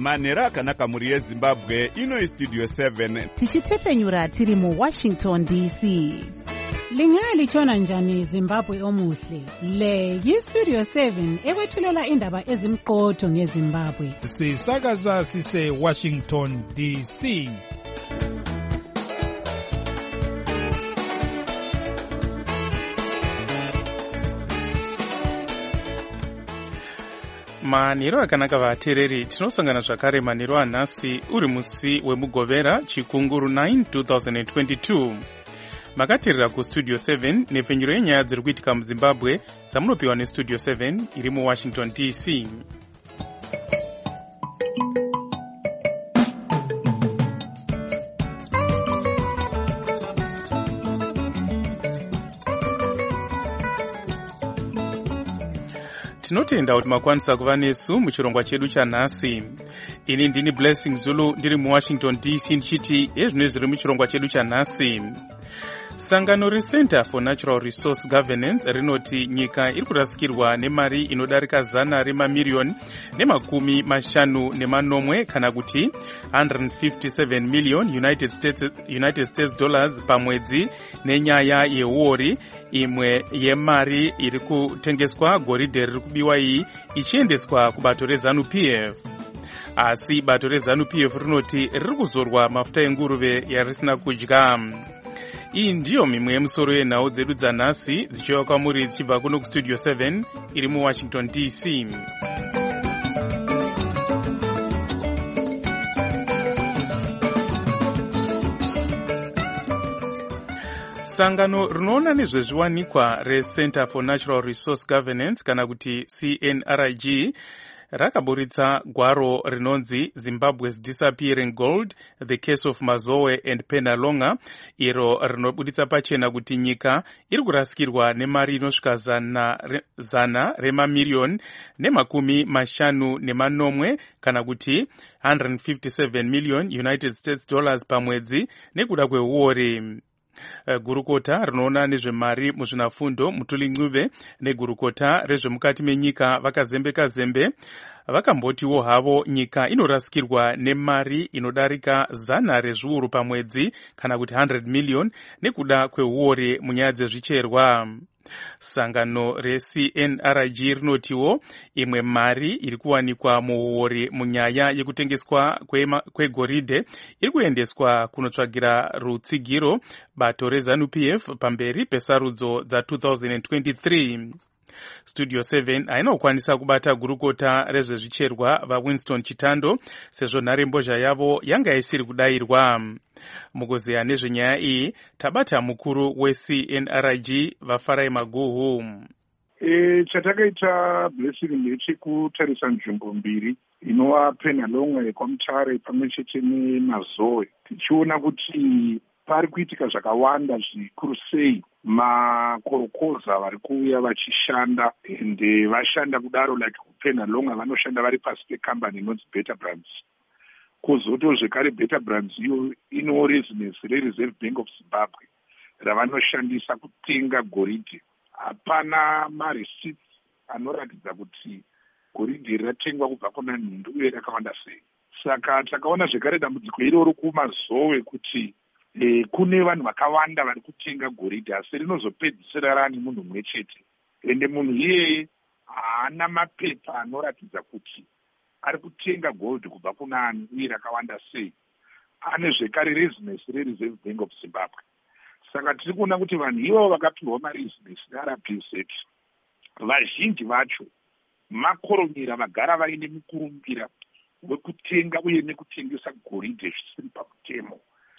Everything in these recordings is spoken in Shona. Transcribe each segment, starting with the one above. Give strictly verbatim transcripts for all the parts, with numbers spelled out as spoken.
manhero akanaka mhuri yezimbabwe. Ino Studio seven tichitepfenyura tiri muWashington D C. Lingalitshona njani Zimbabwe omuhle? Le yiStudio seven ekwethulela indaba ezimqotho ngeZimbabwe. Sisakaza sise Washington D C. Manhero akanaka vateereri, tinosangana zvakare manhero anhasi uri musi wemugovera chikunguru nine twenty twenty-two. Makateerera kuStudio seven nepfenyuro yenyaya dziri kuitika muZimbabwe dzamunopiwa neStudio seven iri muWashington D C. Tinotenda kuti makwanisa kuva nesu muchirongwa chedu chanhasi. Ini ndini Blessing Zulu ndiri muWashington D C ndichiti ezvino zviri muchirongwa chedu chanhasi. Sangano reCenter for Natural Resource Governance rinoti nyika iri kurasikirwa nemari inodarika zana remamiliyoni nemakumi mashanu nemanomwe kana kuti one hundred fifty-seven million United States, United States dollars pamwedzi nenyaya yehuori imwe yemari iri kutengeswa goridhe riri kubiwa iyi ichiendeswa kubato reZANU-P F. Asi bato reZANU-P F rinoti riri kuzorwa mafuta enguruve yarisina kudya. Iyi ndiyo mimwe yemusoro yenhau dzedu dzanhasi dzichiuya kwamuri dzichibva kuno kuStudio seven iri muWashington D C. Sangano rinoona nezvezviwanikwa reCenter for Natural Resource Governance kana kuti C N R I G rakaburitsa gwaro rinonzi Zimbabwe's Disappearing Gold, The Case of Mazowe and Penalonga, iro rinobuditsa pachena kuti nyika iri kurasikirwa nemari inosvika zana, zana remamiliyoni nemakumi mashanu nemanomwe kana kuti one hundred fifty-seven million United States dollars pamwedzi nekuda kwehuori. Gurukota rinoona nezvemari muzvinafundo Mutuli Ncube negurukota rezvemukati menyika vakazembeka zembe vakambotiwo havo nyika inorasikirwa nemari inodarika zana rezviuru pamwedzi kana kuti one hundred million nekuda kwehuori munyaya dzezvicherwa. Sangano reC N R I G rinotiwo imwe mari iri kuwanikwa muhuori munyaya yekutengeswa kwegoridhe iri kuendeswa kunotsvagira rutsigiro bato reZANU-P F pamberi pesarudzo dza twenty twenty-three. Studio seven haina kukwanisa kubata gurukota rezvezvicherwa vaWinston Chitando sezvo nharembozha yavo yanga isiri kudayirwa. Mukuzeya nezvenyaya iyi tabata mukuru weC N R I G vaFarai Maguhu. E, chatakaita Blessing ndechekutarisa nzvimbo mbiri inova Penalonga yekwamutare pamwe chete neMazowe, tichiona kuti pari kuitika zvakawanda zvikuru sei. Makorokoza vari kuuya vachishanda ende vashanda kudaro like kuPenalonga vanoshanda vari pasi pekambani inonzi Beta Brands. Kozoto zvekare Beta Brands iyo ino residence reReserve Bank of Zimbabwe ravanoshandisa kutenga goridhe. Hapana mareceipts anoratidza kuti goridhe ratengwa kubva kuna nhindu uye rakawanda sei. Saka takaona zvekare dambudziko iroro kuMazowe kuti E, kune vanhu vakawanda vari kutenga goridhe asi rinozopedzisira rani munhu mumwe chete. Ende munhu iyeye haana mapepa anoratidza kuti ari kutenga gold kubva kuna ani uye rakawanda sei. Ane zvekare residence reReserve Bank of Zimbabwe. Saka tiri kuona kuti vanhu ivo vakapiwa maresidence neR P Z vazhinji vacho makoronyera vagara vaine mukurumbira wekutenga uye nekutengesa goridhe zvisiri pamutemo.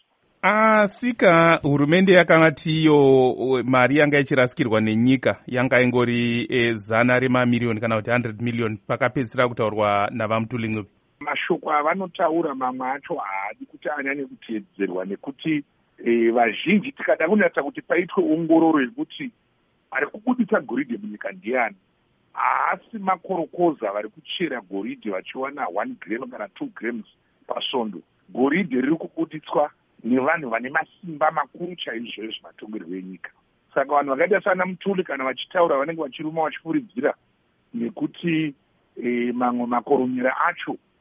Asika hurumende yakangati iyo mari yanga ichirasikirwa nenyika yanga ingori e, zana remamiliyoni kana kuti one hundred million pakapedzisira kutaurwa navaMutuli Ncube. Mashoko avanotaura mamwe acho haadi kuti anyanye kuteedzerwa nekuti e, vazhinji tikada kunatsa kuti paitwe ongororo yekuti ari kubuditsa goridhe munyika ndiani. Haasi makorokoza vari kuchera goridhe vachiwana one gram kana two grams pasvondo. Goridhe riri kubuditswa nevanhu vane masimba makuru chaizvo ezvematongerwo enyika. Saka vanhu vakaita sana Mutuli kana vachitaura vanenge vachiruma vachifuridzira nekuti e, mamwe makoronyera acho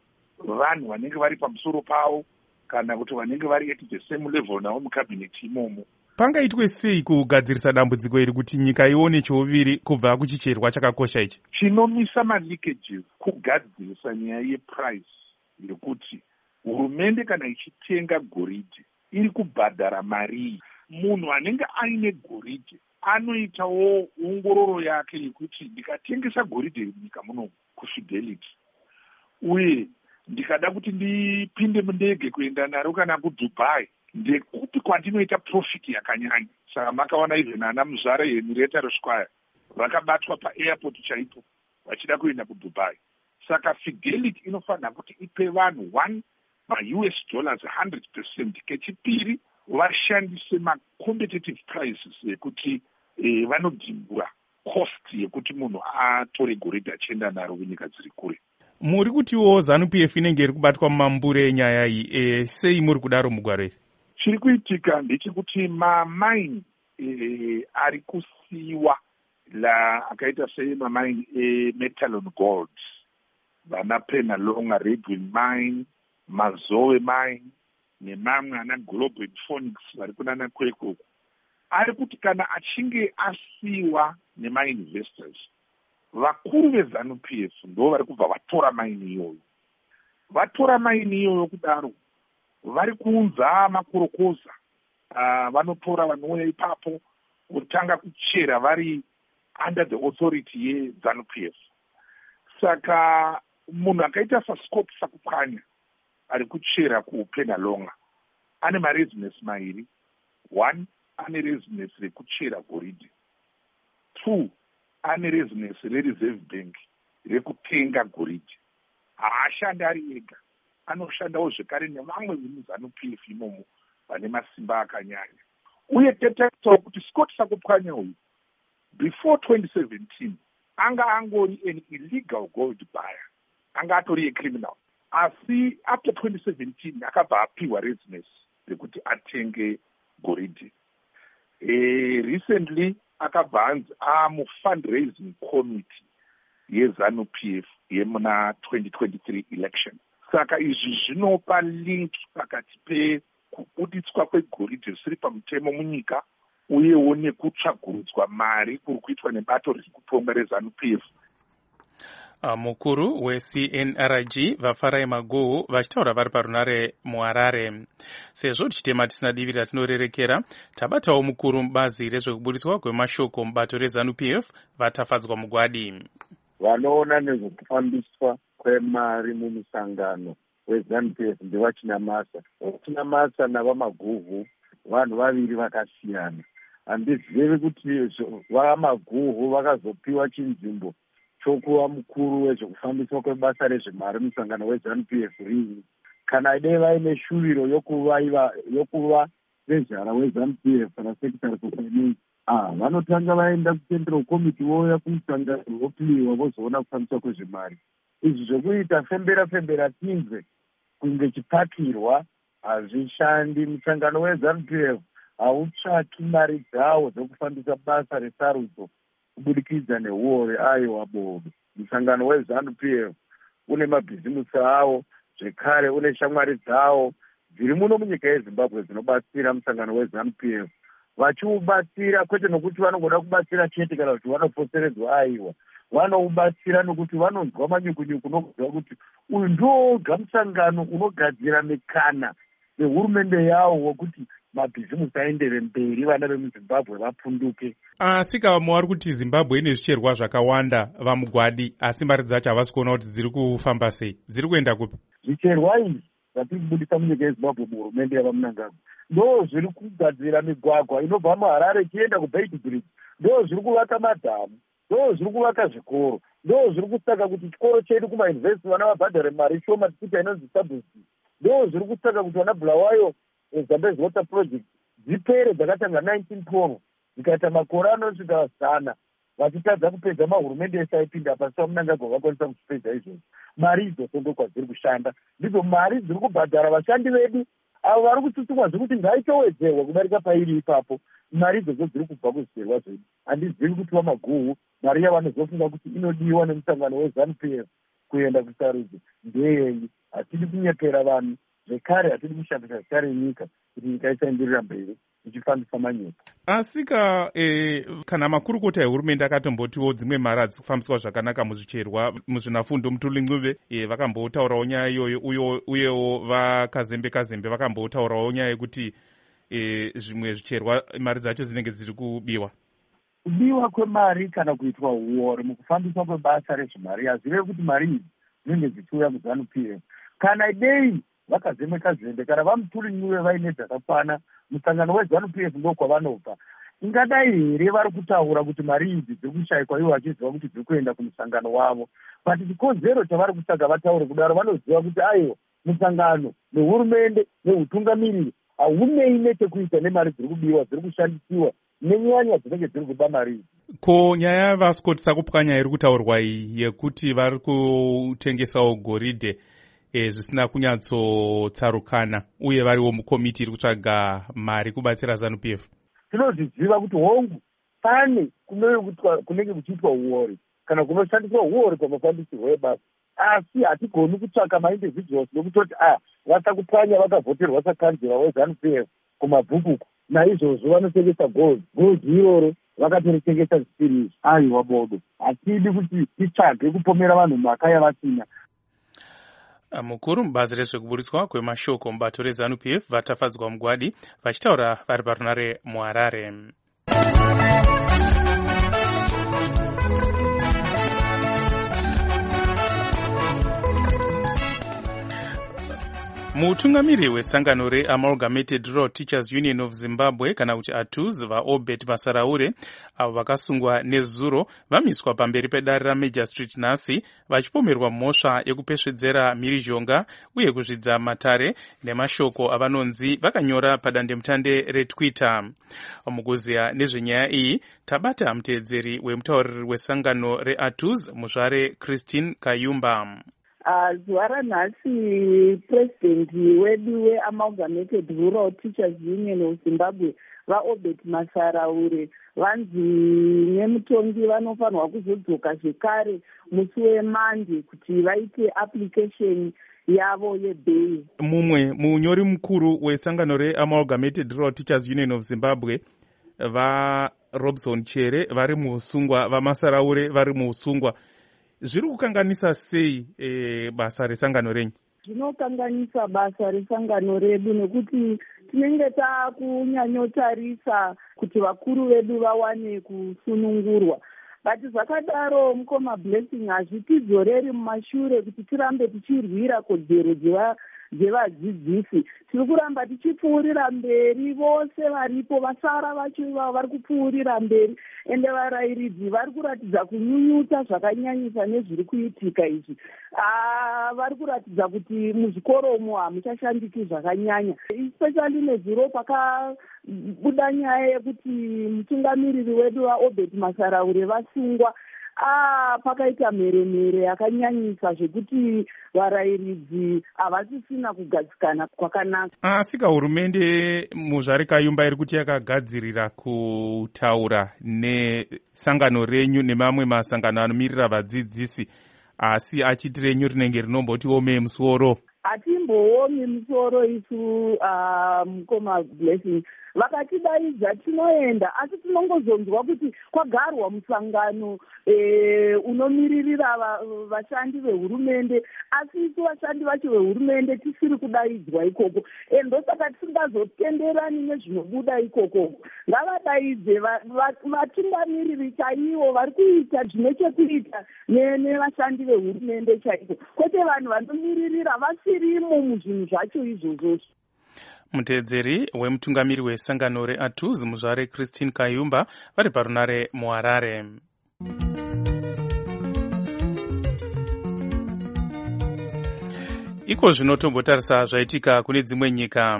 vanhu vanenge vari pamusoro pavo kana kuti vanenge vari at the same level navo mukabhineti imomo. Pangaitwe sei kugadzirisa dambudziko iri kuti nyika ione chiuviri kubva kuchicherwa chakakosha ichi? Chinomisa maleakages kugadzirisa nyaya yeprice yekuti hurumende kana ichitenga goridhe iri kubhadhara mari. Munhu anenge aine goridhe anoitawo ongororo yake yekuti ndikatengesa goridhe munyika muno kufidelity uye ndikada kuti ndipinde mundege kuenda naro kana kuDubai, ndekuti kwandinoita profit yakanyanya. Saka makaona even ana muzvare Henrietta Ruskwaya vakabatwa paairport chaipo vachida kuenda kuDubai. Saka Fidelity inofanira kuti ipe vanhu one ma-U S dollars one hundred percent. Kechipiri vashandise ma-competitive prices yekuti eh, vanodhimbura cost yekuti munhu atore goridhe achienda naro kunyika dziri kure. Muri kutiwo ZANU-P F inenge iri kubatwa mumambure enyaya iyi, e, sei muri kudaro mugwaro iri? Chiri kuitika ndechekuti mamaini e, ari kusiyiwa la akaita sei mamaini eMetalon Gold, vana Penalonga Redwin Mine, Mazoe Mine nemamwe ana Global Phoenix vari kunana kweko, ari kuti kana achinge asiyiwa nema-investors, vakuru veZANU-P F ndo vari kubva vatora maini iyoyo. Vatora maini iyoyo kudaro vari kuunza makorokoza, uh, vanotora vanouya ipapo kutanga kuchera vari under the authority yeZANU-P F. Saka munhu akaita saScope Sakupanya ari kuchera kuPenalonga ane marezinesi mairi. One, ane rezinesi rekuchera goridhe. Two, ane rezinesi reReserve Bank rekutenga goridhe. Haashandi ari ega, anoshandawo zvekare nevamwe vemuZANU-P F imomo vane masimba akanyanya. Uye tetaura kuti Scott Sakupanya uyu before twenty seventeen anga angori an illegal gold buyer, anga atori criminal. Asi after twenty seventeen akabva apiwa rezinesi rekuti atenge goridhe. Eh, recently akabva anzi amufundraising committee yeZANU-P F yemuna twenty twenty-three election. Saka izvi zvinopa link pakati pekubuditswa kwegoridhe zvisiri pamutemo munyika uyewo nekutsvagurudzwa mari kuri kuitwa nebato riri kutonga reZANU-P F. Mukuru we-C N R G vaFarai Maguhu vachitaura vari parunare muHarare. Sezvo tichitema tisina divi ratinorerekera, tabatawo mukuru mubazi rezvekubudiswa kwemashoko mubato reZANU-P F vatafadzwa mugwadi. Vanoona nezvekufambiswa kwemari mumusangano weZANU-P F ndevachinamasa. Vachinamasa navaMaguhu vanhu vaviri vakasiyana. Handizivi kuti vaMaguhu vakazopiwa chinzvimbo chokuva mukuru wezvekufambiswa kwebasa rezvemari musangano weZANU-P F rini. Kana dai vaine shuviro yokuva yokuva vezhara weZANU-P F kana secretary for finance, ah vanotanga vaenda kucentral committee voya kumusangano vopiwa vozoona kufambiswa kwezvemari. Izvi zvokuita fembera fembera tinzwe kunge chipakirwa hazvishandi. Musangano weZANU-P F hautsvaki mari dzawo dzokufambisa basa resarudzo kubudikidza neuore ayo wabove. Musangano weZANU-P F une mabhizimusi awo, zvekare une shamwari dzawo dziri muno munyika yeZimbabwe dzinobatsira musangano weZANU-P F. Vachiubatsira kwete nokuti vanongoda kubatsira chete kana kuti vanoposeredzwa aiwa, vanoubatsira nokuti vanonzwa manyukunyuku nokuziva kuti uyu ndoga musangano unogadzira mikana nehurumende yawo wokuti mabhizimusi aendere mberi, vana vemuZimbabwe vapunduke. Asi kavamo vari kuti Zimbabwe ine zvicherwa zvakawanda vamugwadi, asi mari dzacho havasi kuona kuti dziri kufamba sei, dziri kuenda kupi? Zvicherwa izvi zvatiri kubudisa munyika yeZimbabwe muhurumende yavaMunangagwa ndo zviri kugadzira migwagwa inobva muHarare ichienda kuBeit Bridge, ndo zviri kuvaka madhamu, ndo zviri kuvaka zvikoro, ndo zviri kusaka kuti chikoro chedu kumayunivhesiti vana vabhadhare mari shoma tikuti inonzi subsidy, ndo zviri kusaka kuti vana Bulawayo Zambezi Water Project dzipere dzakatanga nineteen twelve dzikaita makore anosvika zana vachitadza kupedza mahurumende ese aipinda pasi paMunangagwa vakwanisa kuzvipedza izvozvo. Mari idzodzo ndo kwadziri kushanda, ndidzo mari dziri kubhadhara vashandi vedu avo vari kututumwa zvekuti ngaitowedzerwa kudarika pairi ipapo. Mari idzodzo dziri kubva kuzvicherwa zvedu. Handizivi kuti vaMaguhu mari yavanozofunga kuti inodiwa nemusangano weZANU-P F kuenda kusarudzo ndeyeyi. hatidi kunyepera vanhu, zvekare hatidi kushandisa zita renyika kuti nyika isaenderera mberi ichifambisa manyepo. Asi ka eh, kana makurukota ehurumende akatombotiwo dzimwe mari hadzikufambiswa zvakanaka muzvicherwa muzvinafundo Mutuli eh, vakambotaurawo nyaya iyoyo, uyewo vakazembe kazembe vakambotaurawo nyaya yekuti eh, zvimwe zvicherwa mari dzacho dzinenge dziri kubiwa. Kubiwa kwemari kana kuitwa uori mukufambiswa kwebasa rezvemari hazive kuti mari idzi dzinenge dzichiuya kuZANU P F. Kana dei vakazembe kazembe kana vaMutuli Ncube vaine dzakakwana, musangano weZANU P F ndo kwavanobva. Ingadai here vari kutaura kuti mari idzi dziri kushayikwa ivo vachiziva kuti dziri kuenda kumusangano wavo. But chikonzero chavari kusaga vataure kudaro vanoziva kuti aiwa musangano nehurumende neutungamiriri haunei nechekuita nemari dziri kubiwa dziri kushandisiwa nenyanya dzinenge dziri kuba mari idzi. Ko nyaya yavaskotisa kupwanya iri kutaurwa iyi yekuti vari kutengesawo goridhe e, zvisina kunyatsotsarukana uye variwo mukomiti iri kutsvaga mari kubatsira ZANU P F. Tinozviziva kuti hongu pane kunenge kuchiitwa uori kana kunoshandiswa uori pamafambisirwo ebasa, asi hatigoni kutsvaka maindividuals nokutoti ah vasakupwanya vakavhoterwa sakanzira weZANU P F kumabhukuku naizvozvo vanotengesa gold gold iroro vakatorotengesa zvisiri. Aiwa bodo, hatidi kuti titsvage kupomera vanhu mhaka yavasina. Mukuru mubazi rezvekuburiswa kwemashoko mubato reZANU P F vatafadzwa Mugwadi vachitaura vari parunare muHarare. Mutungamiri wesangano reAmalgamated Rural Teachers Union of Zimbabwe kana kuti A T U Z vaObert Masaraure avo vakasungwa nezuro vamiswa pamberi pedare raMajor Street nhasi vachipomerwa mhosva yekupesvedzera mhirizhonga uye kuzvidza matare nemashoko avanonzi vakanyora padandemutande reTwitter. Mukuziya nezvenyaya iyi tabata muteedzeri wemutauriri wesangano reA T U Z muzvare Christine Kayumba. Zuva ranhasi president wedu weAmalgamated Rural Teachers Union of Zimbabwe vaObert Masaraure vanzi nemutongi vanofanirwa kuzodzoka zvekare musi weMande kuti vaite application yavo yebail. Mumwe munyori mukuru wesangano reAmalgamated Rural Teachers Union of Zimbabwe vaRobson Chere vari muusungwa, vaMasaraure vari muusungwa. Zviri kukanganisa sei e, basa resangano renyu? Zvinokanganisa basa resangano redu nekuti tinenge takunyanyotarisa kuti vakuru vedu vawane kusunungurwa. But zvakadaro mukoma Blessing hazvitidzoreri mumashure kuti tirambe tichirwira kodzero dzevadzidzisi. Tiri kuramba tichipfuurira mberi, vose varipo vasara vacho ivavo vari kupfuurira mberi, ende varairidzi vari kuratidza kunyunyuta zvakanyanyisa nezviri kuitika izvi. Ah, vari kuratidza kuti muzvikoromo hamuchashandiki zvakanyanya, especially nezuro pakabuda nyaya yekuti mutungamiriri wedu vaObert Masaraure vasungwa. Ah, pakaita mheremhere yakanyanyisa zvekuti varairidzi havasisina kugadzikana kwakanaka. Asi hurumende muzvare Kayumba iri kuti yakagadzirira kutaura nesangano renyu nemamwe masangano anomirira vadzidzisi, asi achiti renyu rinenge rinomboti ome musoro. Hatimboomi musoro isu uh, mukoma Blessing. Vakatidaidza tinoenda, asi tinongozonzwa kuti kwagarwa musangano e, unomiririra vashandi vehurumende, asi isu vashandi vacho vehurumende tisiri kudaidzwa ikoko. Ndosaka tisingazotenderani nezvinobuda ikoko. Ngavadaidze vatungamiriri chaivo vari kuita zvine chekuita nevashandi vehurumende chaivo, kwete vanhu vanomiririra vasirimo muzvinhu zvacho izvozvo. Muteedzeri wemutungamiri wesangano reA T U Z muzvare Christine Kayumba vari parunare muHarare. Iko zvino tombotarisa zvaitika kune dzimwe nyika.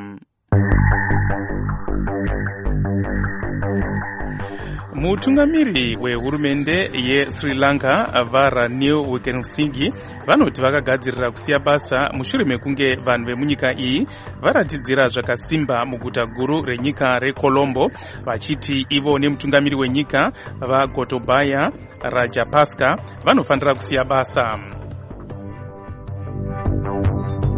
Mutungamiri wehurumende yeSri Lanka vaRanil Wickremesinghe vanoti vakagadzirira kusiya basa mushure mekunge vanhu vemunyika iyi varatidzira zvakasimba muguta guru renyika reColombo vachiti ivo nemutungamiri wenyika vaGotabaya Rajapaksa vanofanira kusiya basa.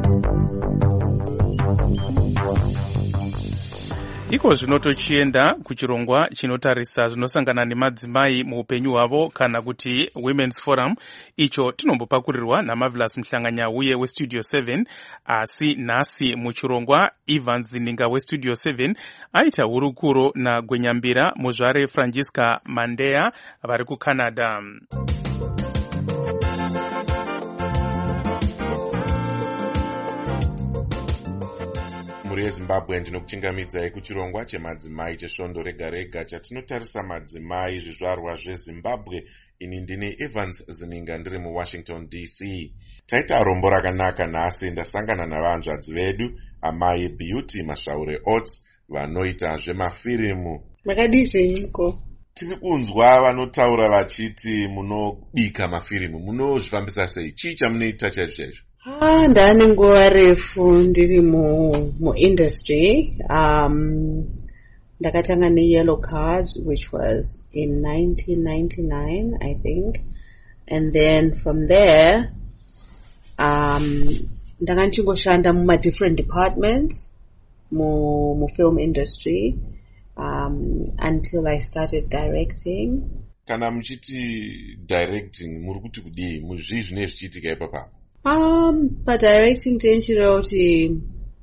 iko zvino tochienda kuchirongwa chinotarisa zvinosangana nemadzimai muupenyu hwavo kana kuti Women's Forum, icho tinombopakurirwa naMarvelous Mhlanganya uye westudio seven. Asi nhasi muchirongwa Evans Zininga westudio seven aita hurukuro naGwenyambira muzvare Francisca Mandeya vari kuCanada. Muri yeZimbabwe ndinokuchingamidzai kuchirongwa chemadzimai chesvondo rega rega chatinotarisa madzimai zvizvarwa zveZimbabwe. Ini ndini Evans Zininga ndiri muWashington D C. Taita rombo rakanaka nhasi, ndasangana navanzvadzi vedu amai Beauty Masvaure Ots vanoita zvemafirimu. Makadizveiko? Tiri kunzwa vanotaura vachiti munobika mafirimu, munozvifambisa sei? Chii chamunoita chaizvo? Ah, ndane nguva refu ndiri mu mu industry. Um, ndakatanga ne Yellow Card, which was in nineteen ninety-nine, I think, and then from there, um, ndakangoshanda muma different departments mu mu film industry, um, until I started directing. Kana muchiti directing, muri kuti kudii? Muzvii zvine zvichiitika ipapo? Um, pa directing tenchiro kuti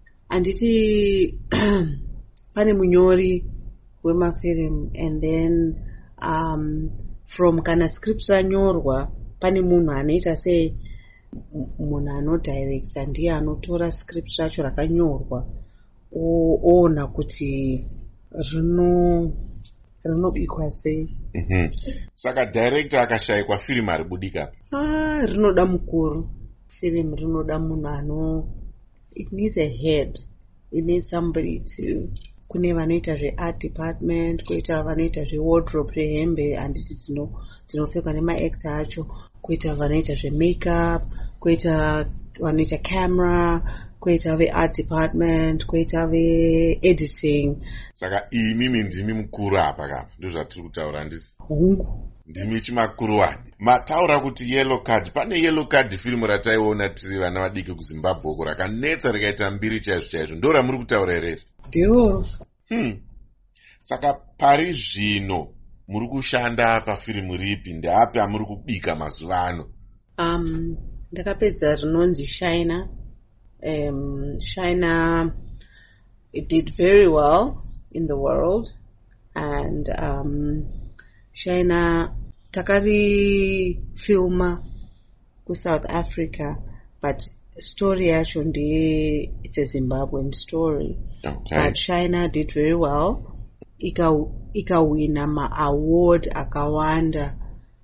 anditi pane munyori wemafilm, and then um, from kana script ranyorwa pane munhu anoita sei munhu anodirecta ndiye anotora script racho rakanyorwa oona kuti rino rinobikwa sei. Mm-hmm. Saka director akashayikwa film haribudika. Ah, rinoda mukuru. Film rinoda munhu ano, it needs a head, it needs somebody to, kune vanoita zve art department, koita vanoita zve wardrobe rehembe handiti dzinopfekwa nemaactor acho, koita vanoita zve makeup, koita vanoita camera, koita ve art department, koita ve editing. Saka imimi ndimi mukuru apa kapa, ndozvatiri kutaura ndisi. Hungu ndimi chimakuru wani. Mataura kuti Yellow Card, pane Yellow Card film rataiona tiri vana vadiki kuZimbabwe uko rakanetsa rikaita mbiri chaizvo chaizvo, ndo ramuri kutaura here? Ndio. Hmm. Saka pari zvino muri kushanda pafirimu ripi? Ndeapi amuri kubika mazuva ano? Um, ndakapedza rinonzi Shina. Um, Shina, it did very well in the world, and um, Shina takari filma ku South Africa, but story yacho ndiye, it's a Zimbabwean story. Okay. But Shina did very well. Ika ikawina ma award akawanda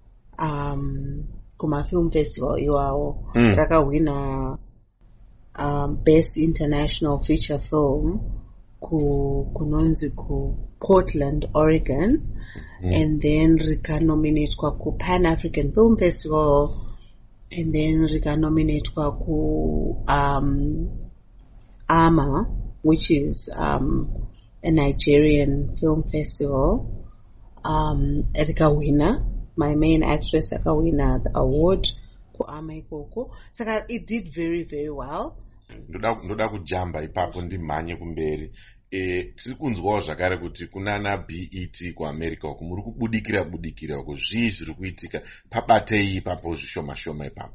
um kuma film festival iwawo. Mm. Rakawina um best international feature film ku kunonzi ku Portland, Oregon. Mm. And then rika nominatedwa ku Pan African Film Festival, and then rika nominatedwa ku um AMA, which is um a Nigerian film festival. Um rika winner, my main actress rika winner the award ku AMA ikoko. Saka it did very very well. Ndoda ndoda kujamba ipapo ndimhanye kumberi. E, tiri kunzwawo zvakare kuti kunana B E T kuAmerica uko muri kubudikira budikira uko, zvii zviri kuitika? Pabatei ipapo zvishoma shoma ipapo.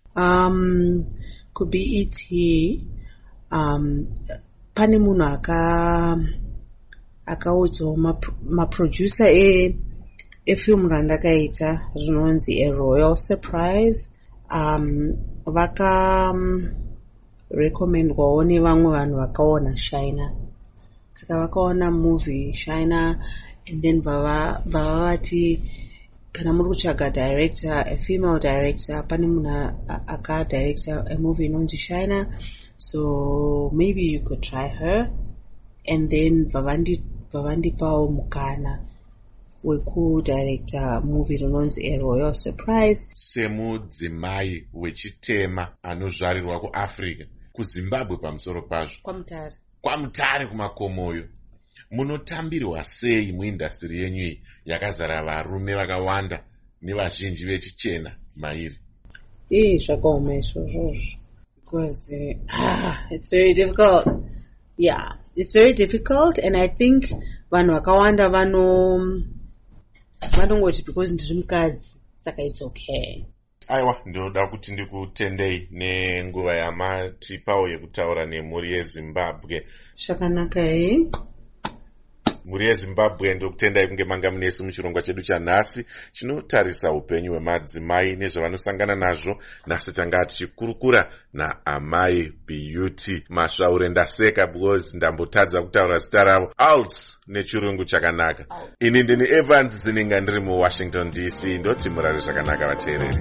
Um ku B E T um pane munhu aka akaudzawo maproducer e efilm randakaita rinonzi A Royal Surprise. Um vaka um, recommendwawo nevamwe vanhu vakaona Shina. Saka vakaona movie Shina, and then vava vava vati kana muri kutsvaga director, a female director, pane munhu aka director a movie inonzi Shina, so maybe you could try her. And then vavandi vavandipawo mukana weku director movie rinonzi A Royal Surprise. Semudzimai wechitema anozvarirwa kuAfrica, kuZimbabwe pamusoro pazvo, kwamutare kwamutare kumakomoyo, munotambirwa sei muindastri yenyu iyi yakazara varume vakawanda nevazhinji vechichena mairi? Eh, zvakaoma izvozvo, because uh, ah, it's very difficult. Yeah, it's very difficult, and I think vanhu vakawanda vano vanongoti because ndiri mukadzi saka it's okay. Aiwa, ndinoda kuti ndikutendei nenguva yamatipawo yekutaura nemhuri yeZimbabwe. Zvakanaka hei. Mhuri yeZimbabwe ndokutendai kunge manga munesu muchirongwa chedu chanhasi chinotarisa upenyu hwemadzimai nezvavanosangana nazvo. Nhasi tanga tichikurukura naamai Beauty Masvaure. Ndaseka because ndambotadza kutaura zita ravo Alts nechirungu chakanaka. Ini ndini Evans Zininga ndiri muWashington D C. Ndoti murare zvakanaka vateereri.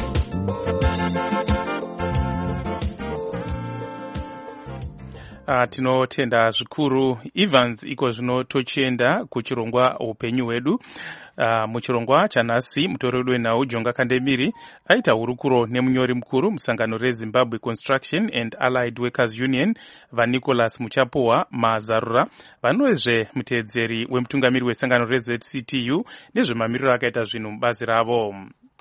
Uh, tinotenda zvikuru Evans. Iko zvino tochienda kuchirongwa upenyu hwedu. Uh, muchirongwa chanhasi mutori wedu wenhau Jonga Kandemiri aita hurukuro nemunyori mukuru musangano reZimbabwe Construction and Allied Workers Union vaNicholas Muchapuwa Mazarura vanowezve muteedzeri wemutungamiri wesangano reZ C T U nezvemamiriro akaita zvinhu mubazi ravo.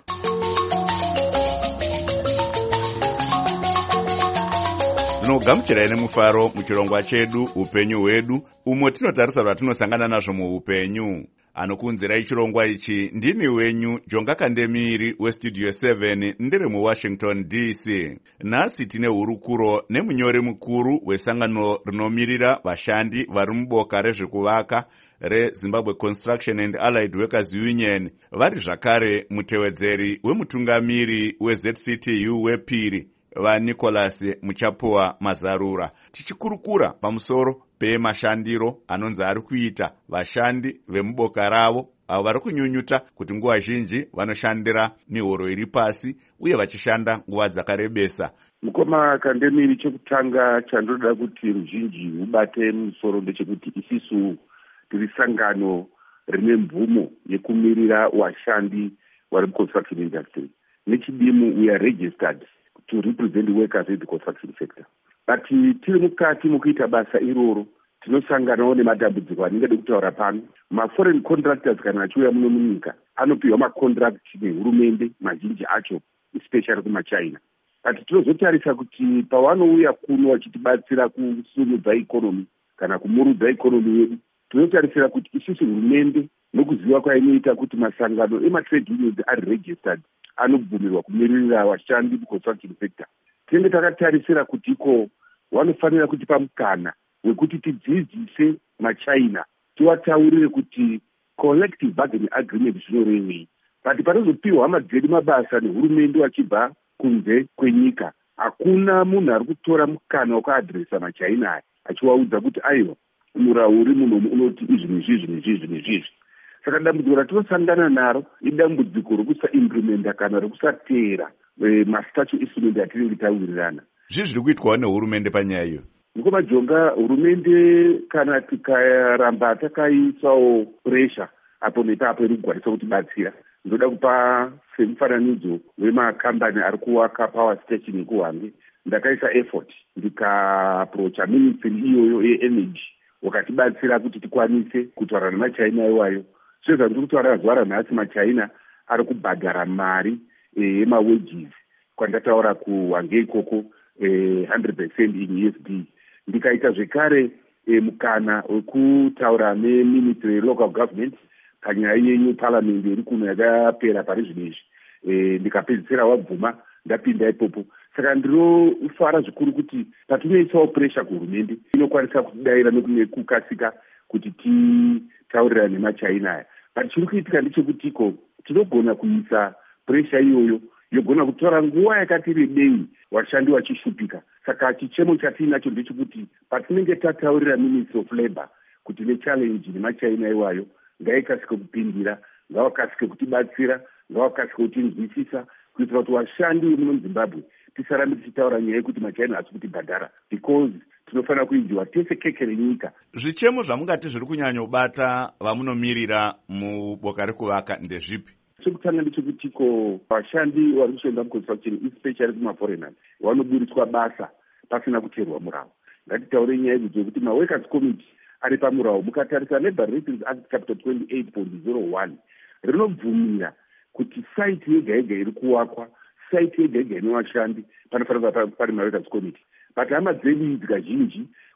Tinogamuchirai nemufaro muchirongwa chedu upenyu hwedu umo tinotarisa zvatinosangana nazvo muupenyu. Anokunzirai chirongwa ichi ndini wenyu Jonga Kandemiri westudio seven ndiri muWashington D C. Nhasi tine hurukuro nemunyori mukuru wesangano rinomirira vashandi vari muboka rezvekuvaka reZimbabwe Construction and Allied Workers Union, vari zvakare mutevedzeri wemutungamiri weZ C T U wepiri vaNicholas Muchapuwa Mazarura, tichikurukura pamusoro pemashandiro anonzi ari kuita vashandi vemuboka ravo avo vari kunyunyuta kuti nguva zhinji vanoshandira mihoro iri pasi uye vachishanda nguva dzakarebesa. Mukoma Kandemiri, chekutanga chandoda kuti ruzhinji ubate musoro ndechekuti isisu tiri sangano rine mvumo yekumirira vashandi vari muconstruction industry. Nechidimu we are registered to represent workers in the construction sector. But tiri mukati mukuita basa iroro tinosanganawo nemadambudziko anenge de kutaura pano. Ma-foreign contractors kana achiuya muno munyika anopiwa macontract nehurumende mazhinji acho especially kumachina. But tinozotarisa kuti pavanouya kuno vachitibatsira kusimudza ikonomi kana kumurudza ikonomi yedu, tinotarisira kuti isusu hurumende nokuziva kwainoita kuti masangano ematrade unions ari registered anobvumirwa kumiririra vashandi muconstruction sector. Tinenge takatarisira kuti iko vanofanira kutipa mukana wekuti tidzidzise machina, tiwataurire kuti collective bargaining agreement zvinorevei. But panozopiwa hama dzedu mabasa nehurumende vachibva kunze kwenyika, hakuna munhu ari kutora mukana wekuadresa machina aya achivaudza kuti aiwa murau uri munomu unoti izvi nezvizvi nezvizvi nezvizvi. Saka dambudziko ratinosangana naro idambudziko rokusa-implementa kana rokusateera mastatute instrument atinenge tawirirana. Zvii zviri kuitwawo nehurumende panyaya iyo? Mukoma Jonga, hurumende kana tikaramba takaisawo pressure apo nepapo iri kugwarisa kutibatsira. Ndoda kupa semufananidzo wemakambani ari kuwaka power station ekuHwange. Ndakaisa effort ndikaapproacha ministry iyoyo ye-energy wakatibatsira kuti tikwanise kutaura namachina iwayo. Zvino zvandiri kutaura zuva ranhasi machina ari kubhadhara mari yemawages kwandataura kuHwange ikoko one hundred percent in U S D. Ndikaita zvekare mukana wekutaura neministry yelocal government panyaya yenyu parliament iri kuno yakapera pari zvinezvi. Ndikapedzisira wabvuma ndapinda ipopo. Saka ndinofara zvikuru kuti patinoisawo pressure kuhurumende inokwanisa kutidaira nekukasika kuti titaurirane nemachina aya. But chiri kuitika ndechekutiko tinogona kuisa pressure iyoyo yogona kutora nguva yakati rebei vashandi vachishupika. Saka chichemo chatinacho ndechekuti patinenge tataurira Ministry of Labour kuti nechallenge nemachina iwayo ngaikasike kupindira, ngavakasike kutibatsira, ngavakasike kutinzwisisa kuitira kuti vashandi vemuno muZimbabwe tisarambe tichitaura nyaya yekuti machina hasi kutibhadhara, because tinofanira kuinzwa tese keke renyika. Zvichemo zvamungati zviri kunyanyobata vamunomirira muboka rekuvaka ndezvipi? Chekutanga ndechekutiko vashandi vari kushanda muconstruction especially kumaforeigners vanoburitswa basa pasina kuteerwa murau. Ngatitaure nyaya idzi dzekuti maworkers committee ari pamurau. Mukatarisa Labour Relations Act chapter twenty-eight point zero one rinobvumira kuti site yega yega iri kuwakwa, site yega yega ine vashandi panofanira kuva pane maworkers committee. But hama dzedu idzi kazhinji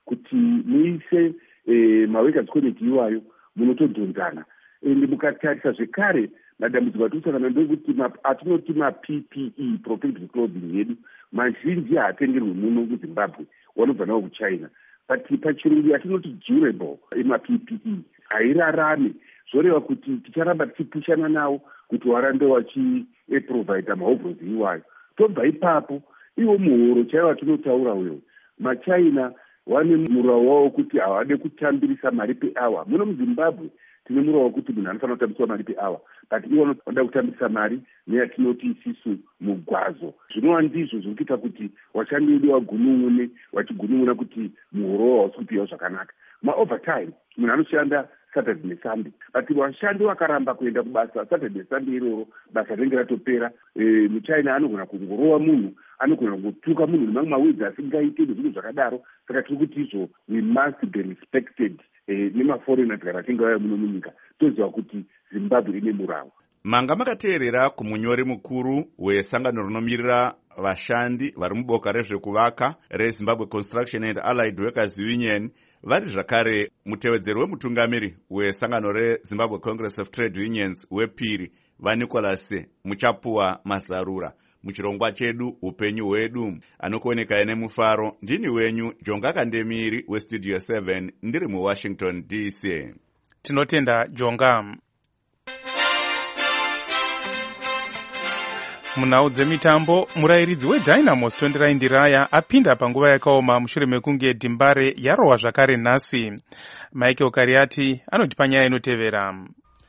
kuti muise eh, maworkers connect iwayo munotodhonzana. Ende mukatarisa zvekare madambudziko atirusangana ndekuti atinoti ma-P P E, protective clothing yedu, mazhinji haatengerwi muno muZimbabwe, wanobva nawo kuChina. But pachirungu atinoti durable ema-P P E hairarame, zvoreva kuti ticharamba tichipushana nawo kuti warambe wachiprovida mahovhorosi iwayo. Tobva ipapo iwo muhoro chaiwo atinotaura uyo, maChina wane murau wavo kuti havade kutambirisa mari peawa. Muno muZimbabwe tine murau wekuti munhu anofanira kutambiswa mari peawa, but iwo vanoda kutambisa mari neyatinoti isisu mugwazo. Zvinova ndizvo zviri kuita kuti washandi wedu wagunun'une wachigunun'una kuti muhoro wavo hausi kupiwa zvakanaka. Ma-overtime munhu anoshanda Saturday neSunday, but vashandi vakaramba kuenda kubasa Saturday neSunday iroro basa rinenge ratopera. E, muChina anogona kungorova munhu, anogona kungotuka munhu nemamwe mawedzi asingaite nezvinhu zvakadaro. Saka tiri kuti izvo we must be respected eh, nemaforeigner kana achinge vauya muno munyika, toziva kuti Zimbabwe ine murau. Manga makateerera kumunyori mukuru wesangano rinomirira vashandi vari muboka rezvekuvaka reZimbabwe Construction and Allied Workers Union, vari zvakare mutevedzeri wemutungamiri wesangano reZimbabwe Congress of Trade Unions wepiri, vaNicholas Muchapuwa Mazarura. Muchirongwa chedu upenyu hwedu, anokuoneka nemufaro. Ndini wenyu Jonga Kandemiri weStudio seven, ndiri muWashington D C. Tinotenda Jonga. Munhau dzemitambo, murayiridzi weDynamos Tondirai Ndiraya apinda panguva yakaoma mushure mekunge dhimbare yarohwa zvakare nhasi. Michael Kariati anoti panyaya inotevera.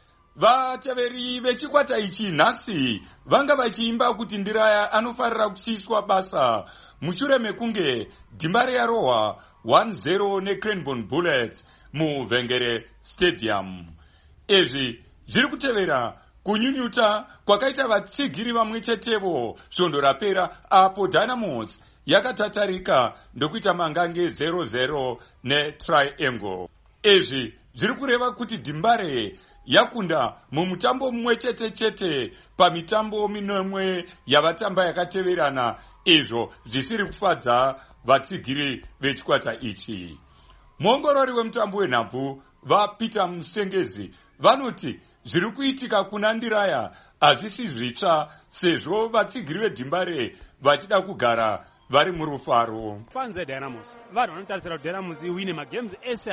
Vateveri vechikwata ichi nhasi vanga vachiimba kuti Ndiraya anofarira kusiyiswa basa mushure mekunge dhimbare yarohwa one zero neCranbourne Bullets muVhengere Stadium. Izvi zviri kutevera kunyunyuta kwakaita vatsigiri vamwe chetevo svondo rapera apo Dynamos yakatatarika ndokuita mangange zero zero neTriangle. Izvi zviri kureva kuti dhimbare yakunda mumutambo mumwe chete chete pamitambo minomwe yavatamba yakateverana, izvo zvisiri kufadza vatsigiri vechikwata ichi. Muongorori wemutambo wenhabvu vaPeter Musengezi vanoti zviri kuitika kuna Ndiraya hazvisi zvitsva, sezvo vatsigiri vedhimbare vachida kugara vari murufaro. Fans eDynamos vanhu vanotarisira kuti Dynamos iwine magames ese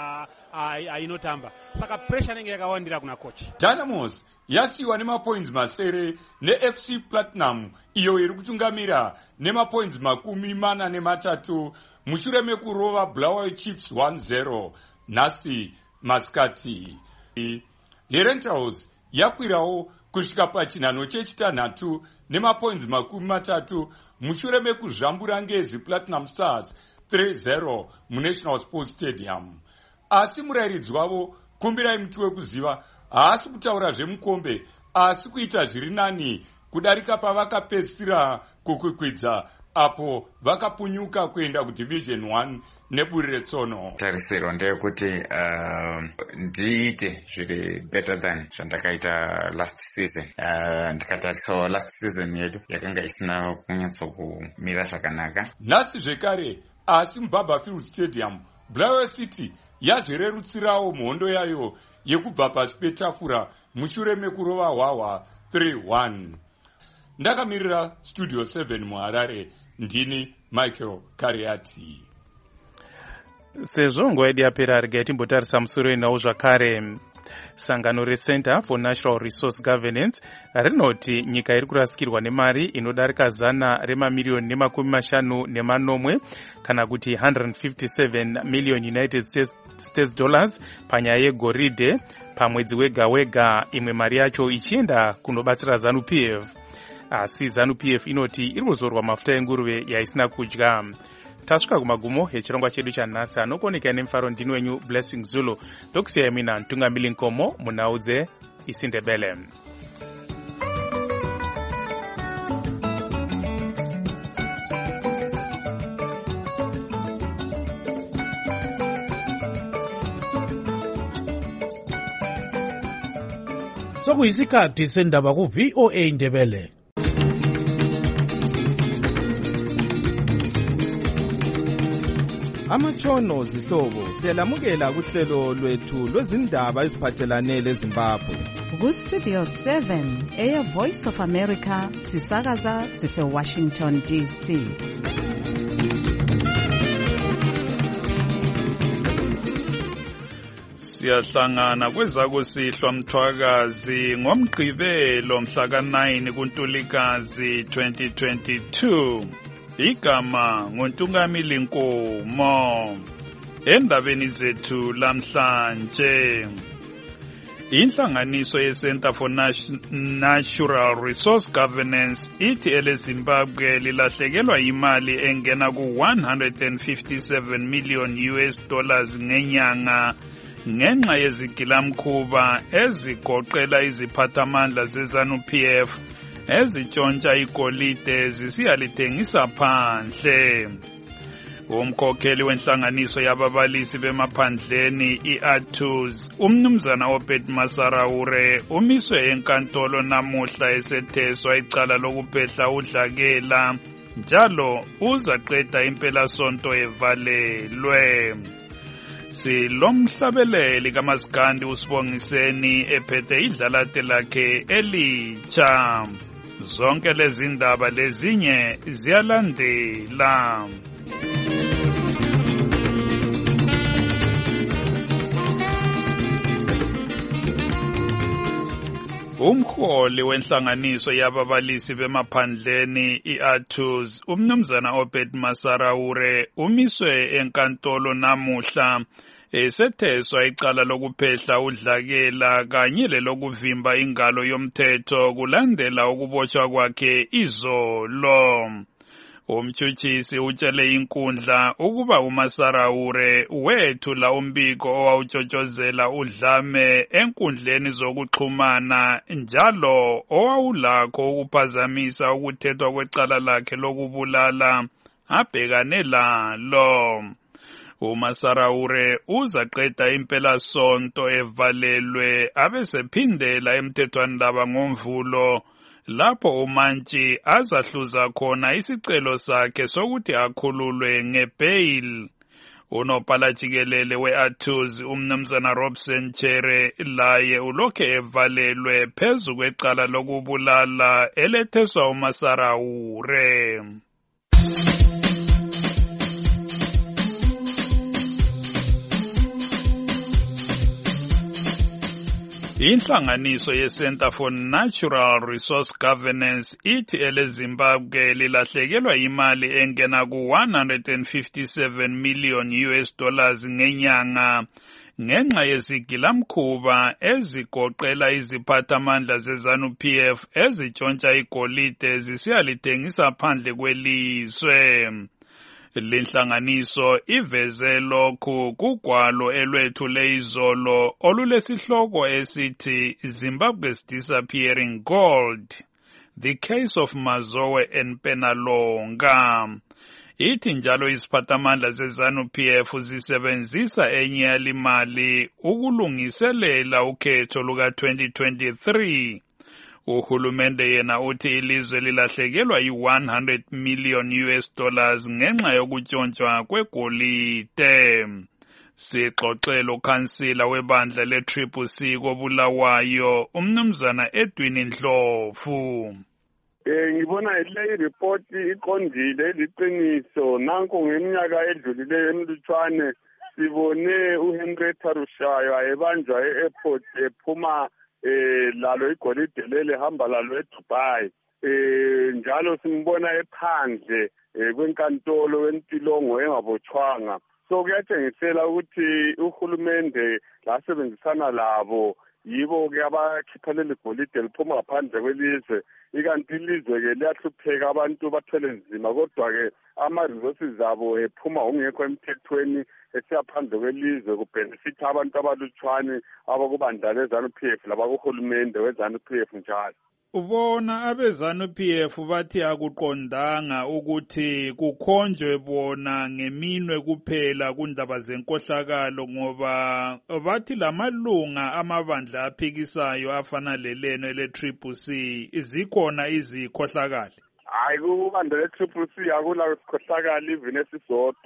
ainotamba, saka pressure inenge yakawandira kuna coach. Dynamos yasiwa nemapoints masere neF C Platinum iyo iri kutungamira nemapoints makumi mana nematatu mushure mekurova Bulawayo Chiefs one zero nhasi masikati. Herentals yakwirawo kusvika pachinhano chechitanhatu nemapoints makumi matatu mushure mekuzvambura Ngezi Platinum Stars three zero muNational Sports Stadium. Asi murayiridzi wavo Kumbirai Muti Wekuziva haasi kutaura zvemukombe, asi kuita zviri nani kudarika pavakapedzisira kukwikwidza apo vakapunyuka kuenda kuDivision one neburi retsono. Tarisiro ndeyekuti uh, ndiite zviri better than zvandakaita last season. Uh, ndakatarisawo last season yedu yakanga isina kunyatsokumira zvakanaka. Nhasi zvekare, asi muBarberfield Stadium Bulawayo City yazvirerutsirawo mhondo yayo yekubva pasi petafura mushure mekurova hwahwa three one. Ndakamirira Studio seven muHarare, ndini Michael Kariati. Sezvo nguva yedu yapera, regai timbotarisa musoro wenhau zvakare. Sangano reCenter for Natural Resource Governance rinoti nyika iri kurasikirwa nemari inodarika zana remamiliyoni nemakumi mashanu nemanomwe kana kuti one hundred fifty-seven million United States dollars panyaya yegoridhe pamwedzi wega wega, imwe mari yacho ichienda kunobatsira ZANU-P F. Asi ZANU-P F inoti iri kuzorwa mafuta enguruve yaisina kudya. Tasvika kumagumo echirongwa chedu chanhasi, anokuoneka nemufaro ndini wenyu Blessing Zulu, ndokusiyai mina Ntungamili Nkomo munhau dzeIsiNdebele. Sokuyisikhathi sendaba ku-V O A Ndebele. amatshono zihlobo siyalamukela kuhlelo lwethu lwezindaba eziphathelane leZimbabwe. Ku-Studio seven eya Voice of America sisakaza sise-Washington D C. Siyahlangana kwezakusihlwa mthwakazi ngomgqibelo mhla ka nine kuNtulikazi twenty twenty-two. Igama nguNtungamili Nkomo. Endabeni zethu lamhlanje, inhlanganiso ye-Center for Natural Resource Governance ithi eleZimbabwe lilahlekelwa imali engena ku one hundred fifty-seven million U S dollars ngenyanga ngenxa yezigilamkhuba ezigoqela iziphathamandla ze-ZANU-P F ezitshontsha igolide zisiyalithengisa phandle. Umkhokheli wenhlanganiso yababalisi bemaphandleni i-Athos, umnumzana Obed Masaraure, umiswe enkantolo namuhla esetheswa icala lokuphehla udlakela, njalo uzaqeda impelasonto evalelwe. Silomhlabeleli kaMaskandi uSibongiseni ephethe idlalate lakhe elitsha. Zonke lezi ndaba lezinye ziyalandela. Umholi wenhlanganiso yababalisi bemaphandleni i-Athos, umnumzana Obed Masaraure, umiswe enkantolo namuhla esetheswa icala lokuphehla udlakela kanye lelokuvimba ingalo yomthetho kulandela ukubotshwa kwakhe izolo. Umtshutshisi utshele inkundla ukuba uMasaraure wethula umbiko owawutshotshozela udlame enkundleni zokuxhumana njalo owawulakho ukuphazamisa ukuthethwa kwecala lakhe lokubulala abhekane lalo. uMasaraure uzaqeda impelasonto evalelwe abesephindela emthethwandaba ngoMvulo lapho uMantshi azahluza khona isicelo sakhe sokuthi akhululwe ngebail. Unobhala jikelele we-Athos umnumzana Robson Chere laye ulokhe evalelwe phezu kwecala lokubulala eletheswa uMasaraure. Inhlanganiso ye-Center for Natural Resource Governance ithi eleZimbabwe lilahlekelwa imali engena ku one hundred fifty-seven million U S dollars ngenyanga ngenxa yezigilamkhuba ezigoqela iziphathamandla ze-ZANU-P F ezitshontsha igolide zisiyalithengisa phandle kwelizwe. Lenhlanganiso iveze lokhu kugwalo elwethule izolo olulesihloko esithi Zimbabwe's Disappearing Gold, The Case of Mazowe and Penalonga. Ithi njalo iziphathamandla ze-ZANU-P F zisebenzisa enye yalimali ukulungiselela ukhetho luka twenty twenty-three. Uhulumende yena uthi ilizwe lilahlekelwa i one hundred million U S dollars ngenxa yokutshontshwa kwegolide. Sixoxela ukhansila webandla le-Triple C koBulawayo umnumzana Edwin Ndlovu. Eh ngibona le report iqondile liqiniso nanko ngeminyaka edlulileyo emlutshwane sibone uHenrietta Rushayo ebanjwa e-airport ephuma eh lalo igolide lele hamba lalo eDubai. Eh njalo simbona ephandle kwenkantolo wentilongo engabotshwanga. So kuyatshengisela ukuthi uhulumende lasebenzisana labo yibo ke abakhipha leli golide liphuma ngaphandle kwelizwe. Ikanti ilizwe ke liyahlupheka abantu bathwele nzima kodwa ke ama-resources abo ephuma ungekho emthethweni esiyaphandle kwelizwe kubenefit abantu abalutshwane abakubandla le-ZANU-P F labakuhulumende we-ZANU-P F njalo. Ubona abe-ZANU-P F bathi akuqondanga ukuthi kukhonjwe bona ngeminwe kuphela kundaba zenkohlakalo ngoba bathi lamalunga amabandla aphikisayo afana leleno ele-Triple C zikhona izikhohlakali. Hayi kubandla le-Triple C akula sikhohlakali even esisodwa.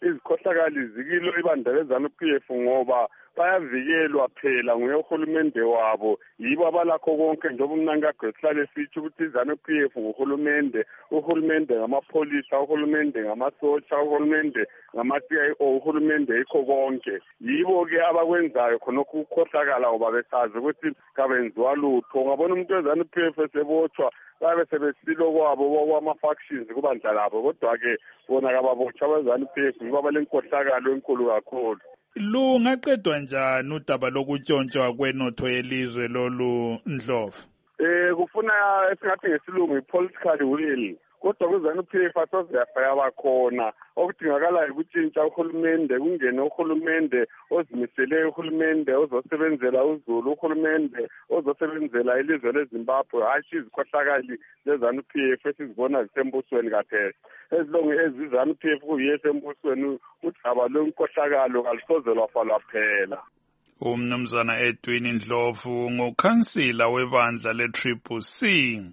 izikhohlakali zikilo ibandla le-ZANU-P F ngoba bayavikelwa phela nguye uhulumende wabo, yibo abalakho konke njengoba umnankagwe sihlale sitsho ukuthi i-ZANU-P F nguhulumende, uhulumende ngamapholisa, uhulumende ngamasotsha, uhulumende ngama-C I O, uhulumende yikho konke. Yibo-ke abakwenzayo khonokho ukukhohlakala ngoba besazi ukuthi kabenziwa lutho. Ungabona umuntu we-ZANU-P F esebotshwa babe sebesilo kwabo kwama-factions kubandla labo, kodwa-ke bona kababotshwa abe-ZANU-P F yibo abalenkohlakalo enkulu kakhulu. Lungaqedwa njani udaba lokutshontshwa kwenotho yelizwe lolu Ndlovu? Eh kufuna esingathi ngesilungu i-political will, kodwa ku-ZANU-P F asoze yaba khona. Okudingakalayo ukutshintsha uhulumende, kungene uhulumende ozimisele, uhulumende ozosebenzela uZulu, uhulumende ozosebenzela ilizwe leZimbabwe, hashi izikhohlakali ze-ZANU-P F esizibona zisembusweni kaphela. Ezilonge ezi-ZANU-P F kuyiye esembusweni, udaba lwenkohlakalo kalisoze lwafalwa phela. Umnumzana Edwin Ndlovu ngukhansila webandla le-Triple C.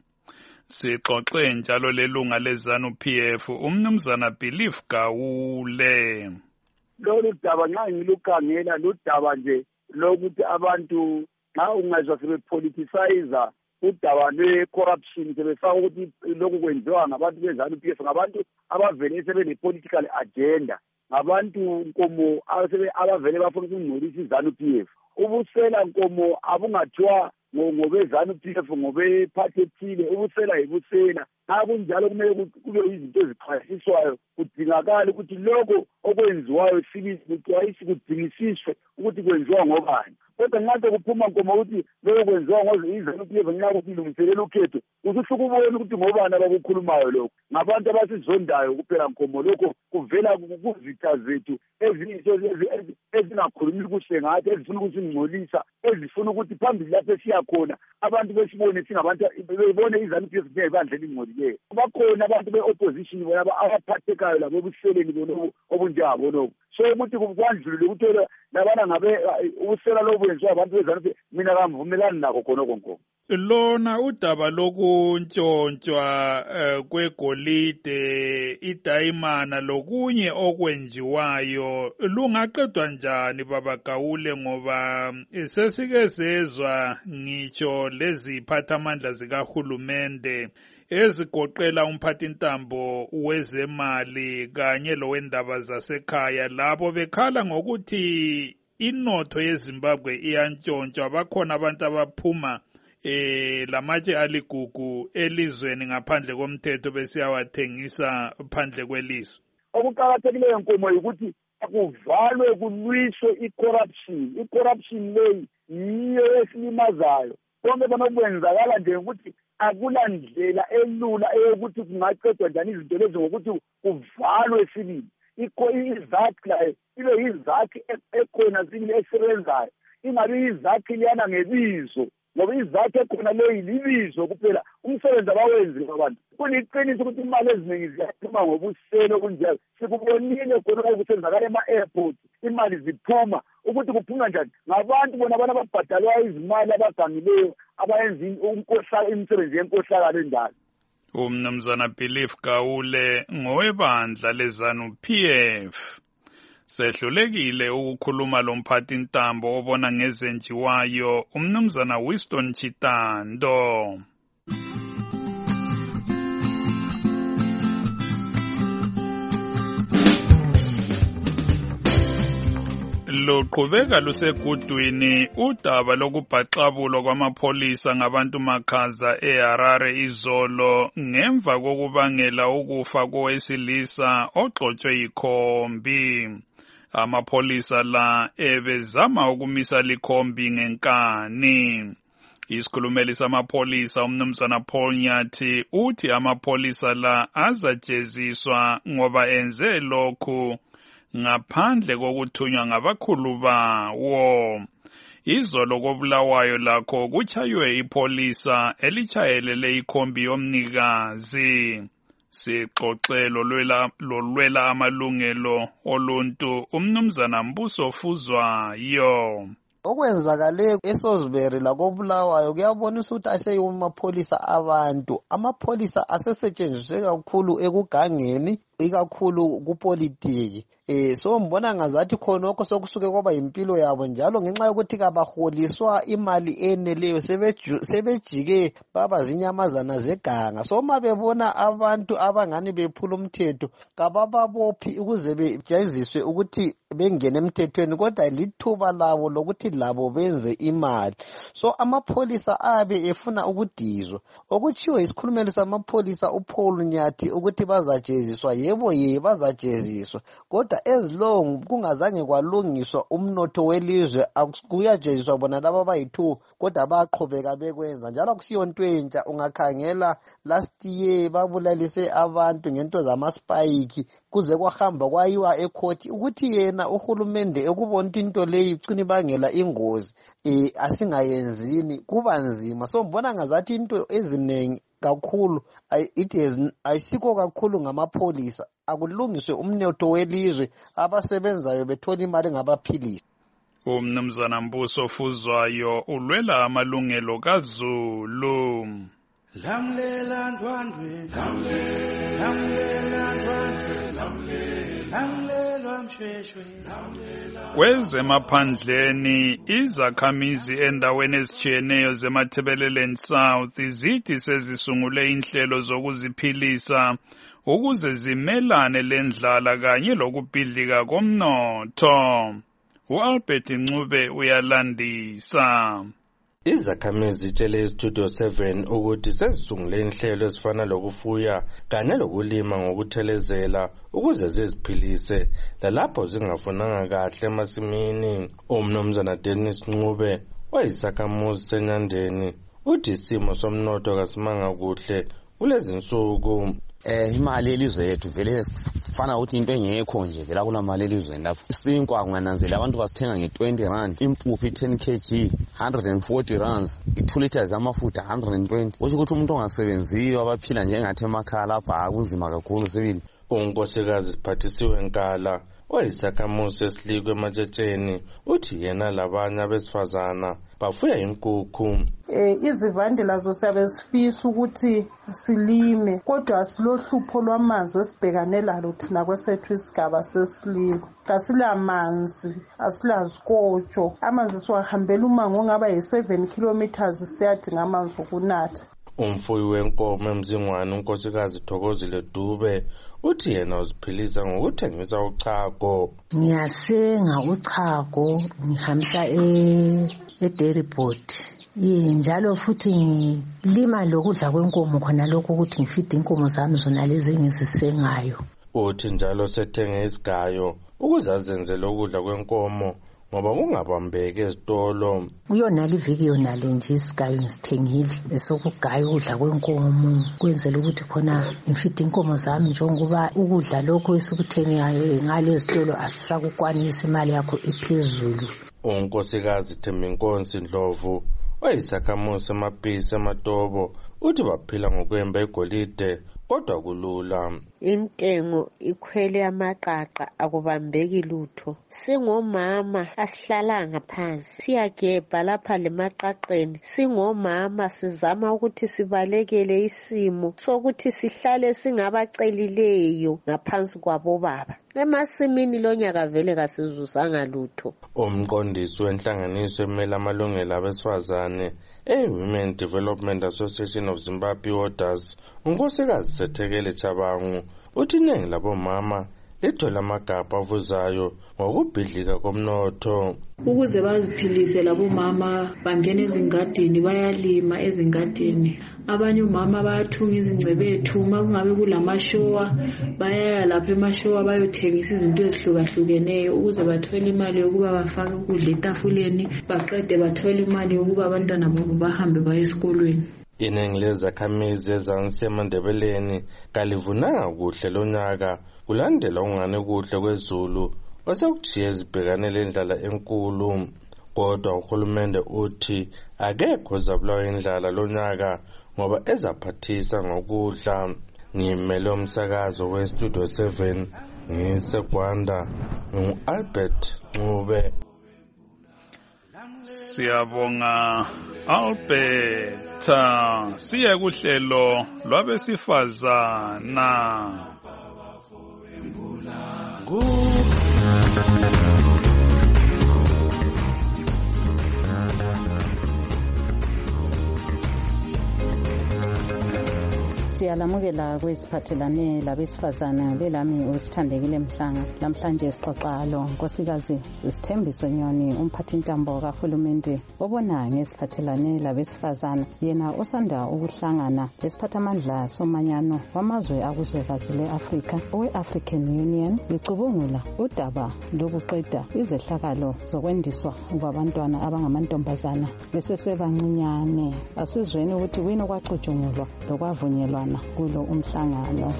Sixoxe njalo lelunga le-ZANU-P F umnumzana Belief Gawule. Lolu daba nxa ngilukhangela ludaba nje lokuthi abantu nxa ungazwa sebepoliticize udaba lwe-corruption sebefaka ukuthi lokhu kwenziwa ngabantu be-ZANU-P F, ngabantu abavele sebele-political agenda, ngabantu nkomo abavele bafuna ukungcolisa i-ZANU-P F. Ubusela nkomo abungathiwa ngobe-ZANU-P F ngobe-party ethile, ubusela yibusela. Nxa kunjalo kumele kube izinto ezichasiswayo, kudingakala ukuthi lokho okwenziwayo sibisi kudingisiswe ukuthi kwenziwa ngobani. Kodwa nxa kuphuma nkomo ukuthi lokho kwenziwa ngoze-ZANU-P F nxa kulungiselela ukhetho, usuhle ukubona ukuthi ngobani abakukhulumayo lokho. Ngabantu abasizondayo kuphela nkomo, lokho kuvela kuzitha zethu ezingakhulumi kuhle ngathi, ezifuna ukusingcolisa, ezifuna ukuthi phambili lapho esiya khona abantu besibone singabantu bebone i-ZANU-P F njengebandla elingcolileyo. Bakhona abantu be-opposition bona abaphathekayo labo ebuseleni bonobo obunjengabo lobo. So ukuthi kwandlulile ukuthola labana ngabe ubusela lobo benziwa abantu be-ZANU-P F, mina kamvumelani nakho khonoko nkomo. Lona udaba lokuntshontshwa uh, kwegolide, idayimana lokunye okwenziwayo lungaqedwa njani baba Gawule, ngoba sesike sezwa ngitsho lezi phathamandla zikahulumende ezigoqela umphathintambo wezemali kanye lowendaba zasekhaya labo bekhala ngokuthi inotho yeZimbabwe iyantshontshwa. Bakhona abantu abaphuma eh lamatshe aligugu elizweni ngaphandle komthetho besiyawathengisa phandle kwelizwe. Okuqakathekileyo nkomo ukuthi akuvalwe kulwiswe i-corruption. I-corruption leyi yiyo esilimazayo. Konke banokwenzakala nje ukuthi akula ndlela elula eyokuthi kungaqedwa njani izinto lezi ngokuthi kuvalwe sibili. Izakhi layo ibe yizakhi ekhona sibili esebenzayo, ingabi yizakhi liyana ngebizo, ngoba izakhi ekhona leyi libizo kuphela, umsebenzi abawenzi abantu. Kuliqiniso ukuthi imali eziningi ziyaphuma ngobuselo kunjalo. Sikubonile khona okusenzakala ema-airport, imali ziphuma. Ukuthi kuphuma njani? Ngabantu bona abana ababhadalwa izimali abagangileyo abayenza umkhohlakalo, imisebenzi yenkohlakalo endala. Umnumzana Belief Gawule ngowebandla le-ZANU-P F. Sehlulekile ukukhuluma lomphathintambo obona ngezenjiwayo umnumzana Winston Chitando. Luqhubeka lusegudwini udaba lokubhaxabulwa kwamapholisa ngabantu makhaza eHarare izolo ngemva kokubangela ukufa kowesilisa ogxotshwe yikhombi. Amapholisa la ebezama ukumisa likhombi ngenkani. Isikhulumeli samapholisa umnumzana Paul Nyathi uthi amapholisa la azajeziswa ngoba enze lokhu ngaphandle kokuthunywa ngabakhulu bawo. Izolo koBulawayo lakho kuchaywe ipolisa elichayelele ikhombi yomnikazi. Sixoxelo lolwela amalungelo oluntu umnumzana Mbuso Fuzwayo. Okwenzakale eSosbury lakoBulawayo kuyabonisa ukuthi aseyomapholisa abantu. Amapholisa asesetshenziswe kakhulu ekugangeni ikakhulu kupolitiki. Eh so mbona ngazathi khonokho sokusuke kwaba impilo yabo njalo ngenxa yokuthi kabaholiswa imali eneleyo sebejike baba zinyamazana zeganga. So mabebona abantu abangani bephula umthetho kabababophi ukuze bejayiziswe ukuthi bengene emthethweni kodwa lithuba labo lokuthi labo benze imali. So amapholisa abe efuna ukudizwa. Okuchiwe isikhulumeli samapholisa uPaul Nyathi ukuthi bazajeziswa, yebo ye bazajeziswa. Kodwa as long kungazange kwalungiswa umnotho welizwe kuyajeziswa bona laba bayi-two kodwa baqhubeka bekwenza. Njalo kusiyonto entsha ungakhangela last year babulalise abantu ngento zamaspike kuze kwahamba kwayiwa ecourt ukuthi yena uhulumende ekubona into leyi icini bangela ingozi eh asingayenzini kuba nzima. So mbona ngazathi into ezinengi kakhulu it is ayisiko kakhulu ngamapholisa akulungiswe umnotho welizwe abasebenzayo bethola imali ngabaphilisi. Umnumzana Mbuso Fuzwayo ulwela amalungelo kaZulu. Lamlela ndwandwe lamlela ndwandwe lamlela mshweshwe. Kwezemaphandleni izakhamizi endaweni ezitshiyeneyo zeMathebeleleni South zithi sezisungule inhlelo zokuziphilisa ukuze zimelane lendlala kanye lokubhidlika komnotho. U-Albert Ncube uyalandisa. Izakhamizi zitshele iStudio seven ukuthi sezisungule inhlelo ezifana lokufuya kanye lokulima ngokuthelezela ukuze ziziphilise lalapho zingafunanga kahle emasimini. Umnumzana Dennis Ncube oyisakhamuzi seNyandeni uthi isimo somnotho kasimanga kuhle kulezi nsuku. Eh imali elizwe yethu vele fana ukuthi into engekho nje vela kuna mali elizweni lapho. Isinkwa kungananzela abantu basithenga nge-twenty rand, impuphu ten kilograms one hundred forty rands, i-two liters amafutha one hundred twenty. Kusho ukuthi umuntu ongasebenziyo abaphila njengathi emakhaya lapha akunzima kakhulu sibili. Unkosikazi Siphathisiwe Nkala oyisakhamuzi esilikwe ematshetsheni uthi yena labanye abesifazana bafuya inkukhu. Eh izivandela zosiyabe sifisa ukuthi silime kodwa silohlupho lwamanzi esibhekane lalo thina kwesethu isigaba sesilimo. Kasilamanzi, asilazikotsho. Amanzi siwahambela umango ngaba yi-seven kilometers siyadinga amanzi okunatha. Umfuyi wenkomo eMzingwane unkosikazi Thokozile Dube uthi yena uziphilisa ngokuthengisa uchago. Ngiyasenga uchago ngihambisa e e-dairy board. Njalo futhi ngilima lokudla kwenkomo khona lokho ukuthi ngifide inkomo zami zona lezi engizisengayo. Uthi njalo sethenge isigayo ukuze azenzele ukudla kwenkomo ngoba kungabambeki ezitolo. Kuyona liviki yona le nje isigayo ngisithengile esokugaya ukudla kwenkomo kwenzela ukuthi khona ngifide inkomo zami njengoba ukudla lokho esikuthengayo ngale zitolo asisakukwanisa imali yakho iphezulu. Unkosikazi Thembinkosi Ndlovu oyisakhamuzi eMapisi eMatobo uthi baphila ngokwemba igolide kodwa kulula. Intengo ikhwele amaqaqa akubambeki lutho. Singomama asihlalanga phansi siyagebha lapha lemaqaqeni. Singomama sizama ukuthi sibalekele isimo sokuthi sihlale singabacelileyo ngaphansi kwabo baba. Emasimini lonyaka vele kasizuzanga lutho. Umqondisi wenhlanganiso emela amalungelo abesifazane e-Women Development Association of Zimbabwe Orders unkosikazi Sethekele Chabangu uthi iningi labomama lithola amagabha avuzayo ngokubhidlika komnotho. Ukuze baziphilise labomama bangena ezingadini bayalima ezingadini. Abanye umama bayathunga izingcebethu uma kungabe kulamashowa bayaya lapha emashowa bayothengisa izinto ezihlukahlukeneyo ukuze bathole imali yokuba bafake ukudla etafuleni baqede bathole imali yokuba abantwana babo bahambe baye esikolweni. Iningi lezakhamizi ezansi eMandebeleni kalivunanga kuhle lonyaka kulandela ungane kuhle kwezulu osekujiye zibhekane lendlala enkulu. Kodwa uhulumende uthi akekho zabulawa indlala lonyaka ngoba ezaphathisa ngokudla. Ngimele umsakazo weStudio seven ngiseGwanda ngu-Albert Ncube. Siyabonga Albert. Siye kuhlelo lwabesifazana. Gu Siyalamukela kwesiphathelane labesifazana lelami usithandekile Mhlanga. Namhlanje sixoxa lo nkosikazi Sithembiso Nyoni, umphathintambo kahulumende obona ngesiphathelane labesifazana, yena osanda ukuhlangana lesiphathamandla somanyano wamazwe akuzwekazi le-Afrika owe-African Union licubungula udaba lokuqeda izehlakalo zokwendiswa kwabantwana abangamantombazana besesebancinyane. Asizweni ukuthi kuyini okwacutshungulwa lokwavunyelwa kulo umhlangano.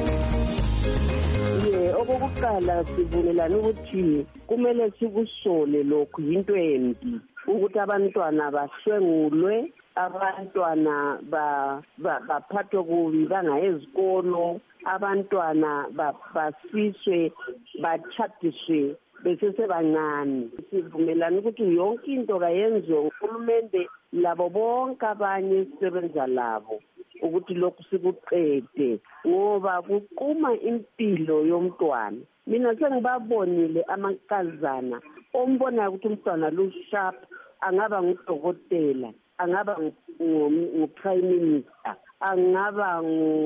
Ye okokuqala sivumelana ukuthi kumele sikusole lokhu yinto embi ukuthi abantwana bahlengulwe, abantwana baphathwe kubi bangaye ezikolo, abantwana basiswe bachadiswe besesebancane. Sivumelana ukuthi yonke into kayenziwe uhulumende labo bonke abanye esisebenza labo ukuthi lokhu sikuqede, ngoba kuquma impilo yomntwana. Mina sengibabonile amankazana ombona ukuthi umntwana lo sharp, angaba ngudokotela, angaba ngu-prime minister, angaba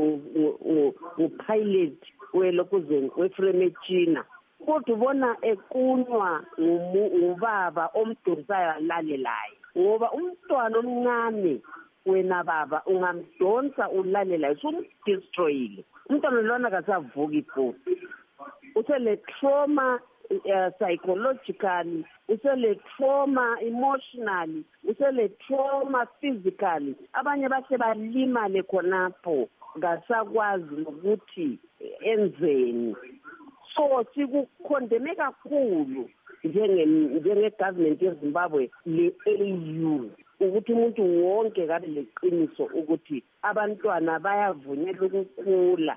ngu-pilot welokuze wefremechina, kodwa ubona ekunwa ngubaba omdonsayo alalelayo, ngoba umntwana omncane wena baba ungamdonsa ulalela usumdestroyile. Umntwana lona kasavuki futhi, usele trauma uh, psychologically, usele trauma emotionally, usele trauma physically. Abanye bahle balimale khonapho ngasakwazi ukuthi enzeni. So sikukhondeme kakhulu njenge njenge government yeZimbabwe le-A U ukuthi umuntu wonke kabe leqiniso ukuthi abantwana bayavunyelwa ukukhula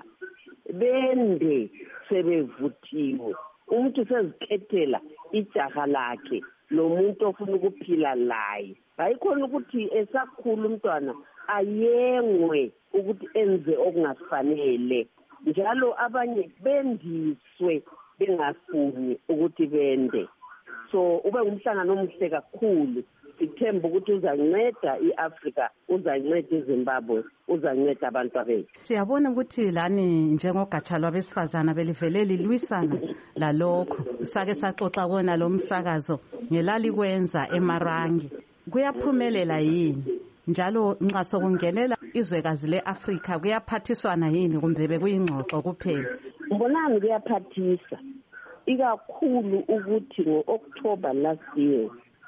bende sebevuthiwe. Umuntu sezikhethela ijaha lakhe lo muntu ofuna ukuphila laye. Hayikhona ukuthi esakhula umntwana ayengwe ukuthi enze okungafanele, njalo abanye bendiswe bengafuni ukuthi bende. So ube ngumhlangano omuhle kakhulu. Sithemba ukuthi uzanceda iAfrika, uzanceda iZimbabwe, uzanceda abantu abethu. Siyabona ukuthi lani njengogatsha lwabesifazana belivele lilwisana lalokho. Sake saxoxa kona lo msakazo ngelali kwenza eMarangi. Kuyaphumelela yini? Njalo nxa sokungenela izwekazi leAfrika kuyaphathiswana yini kumbe bekuyingxoxo kuphela? Mbonani kuyaphathisa. Ikakhulu ukuthi ngo-October last year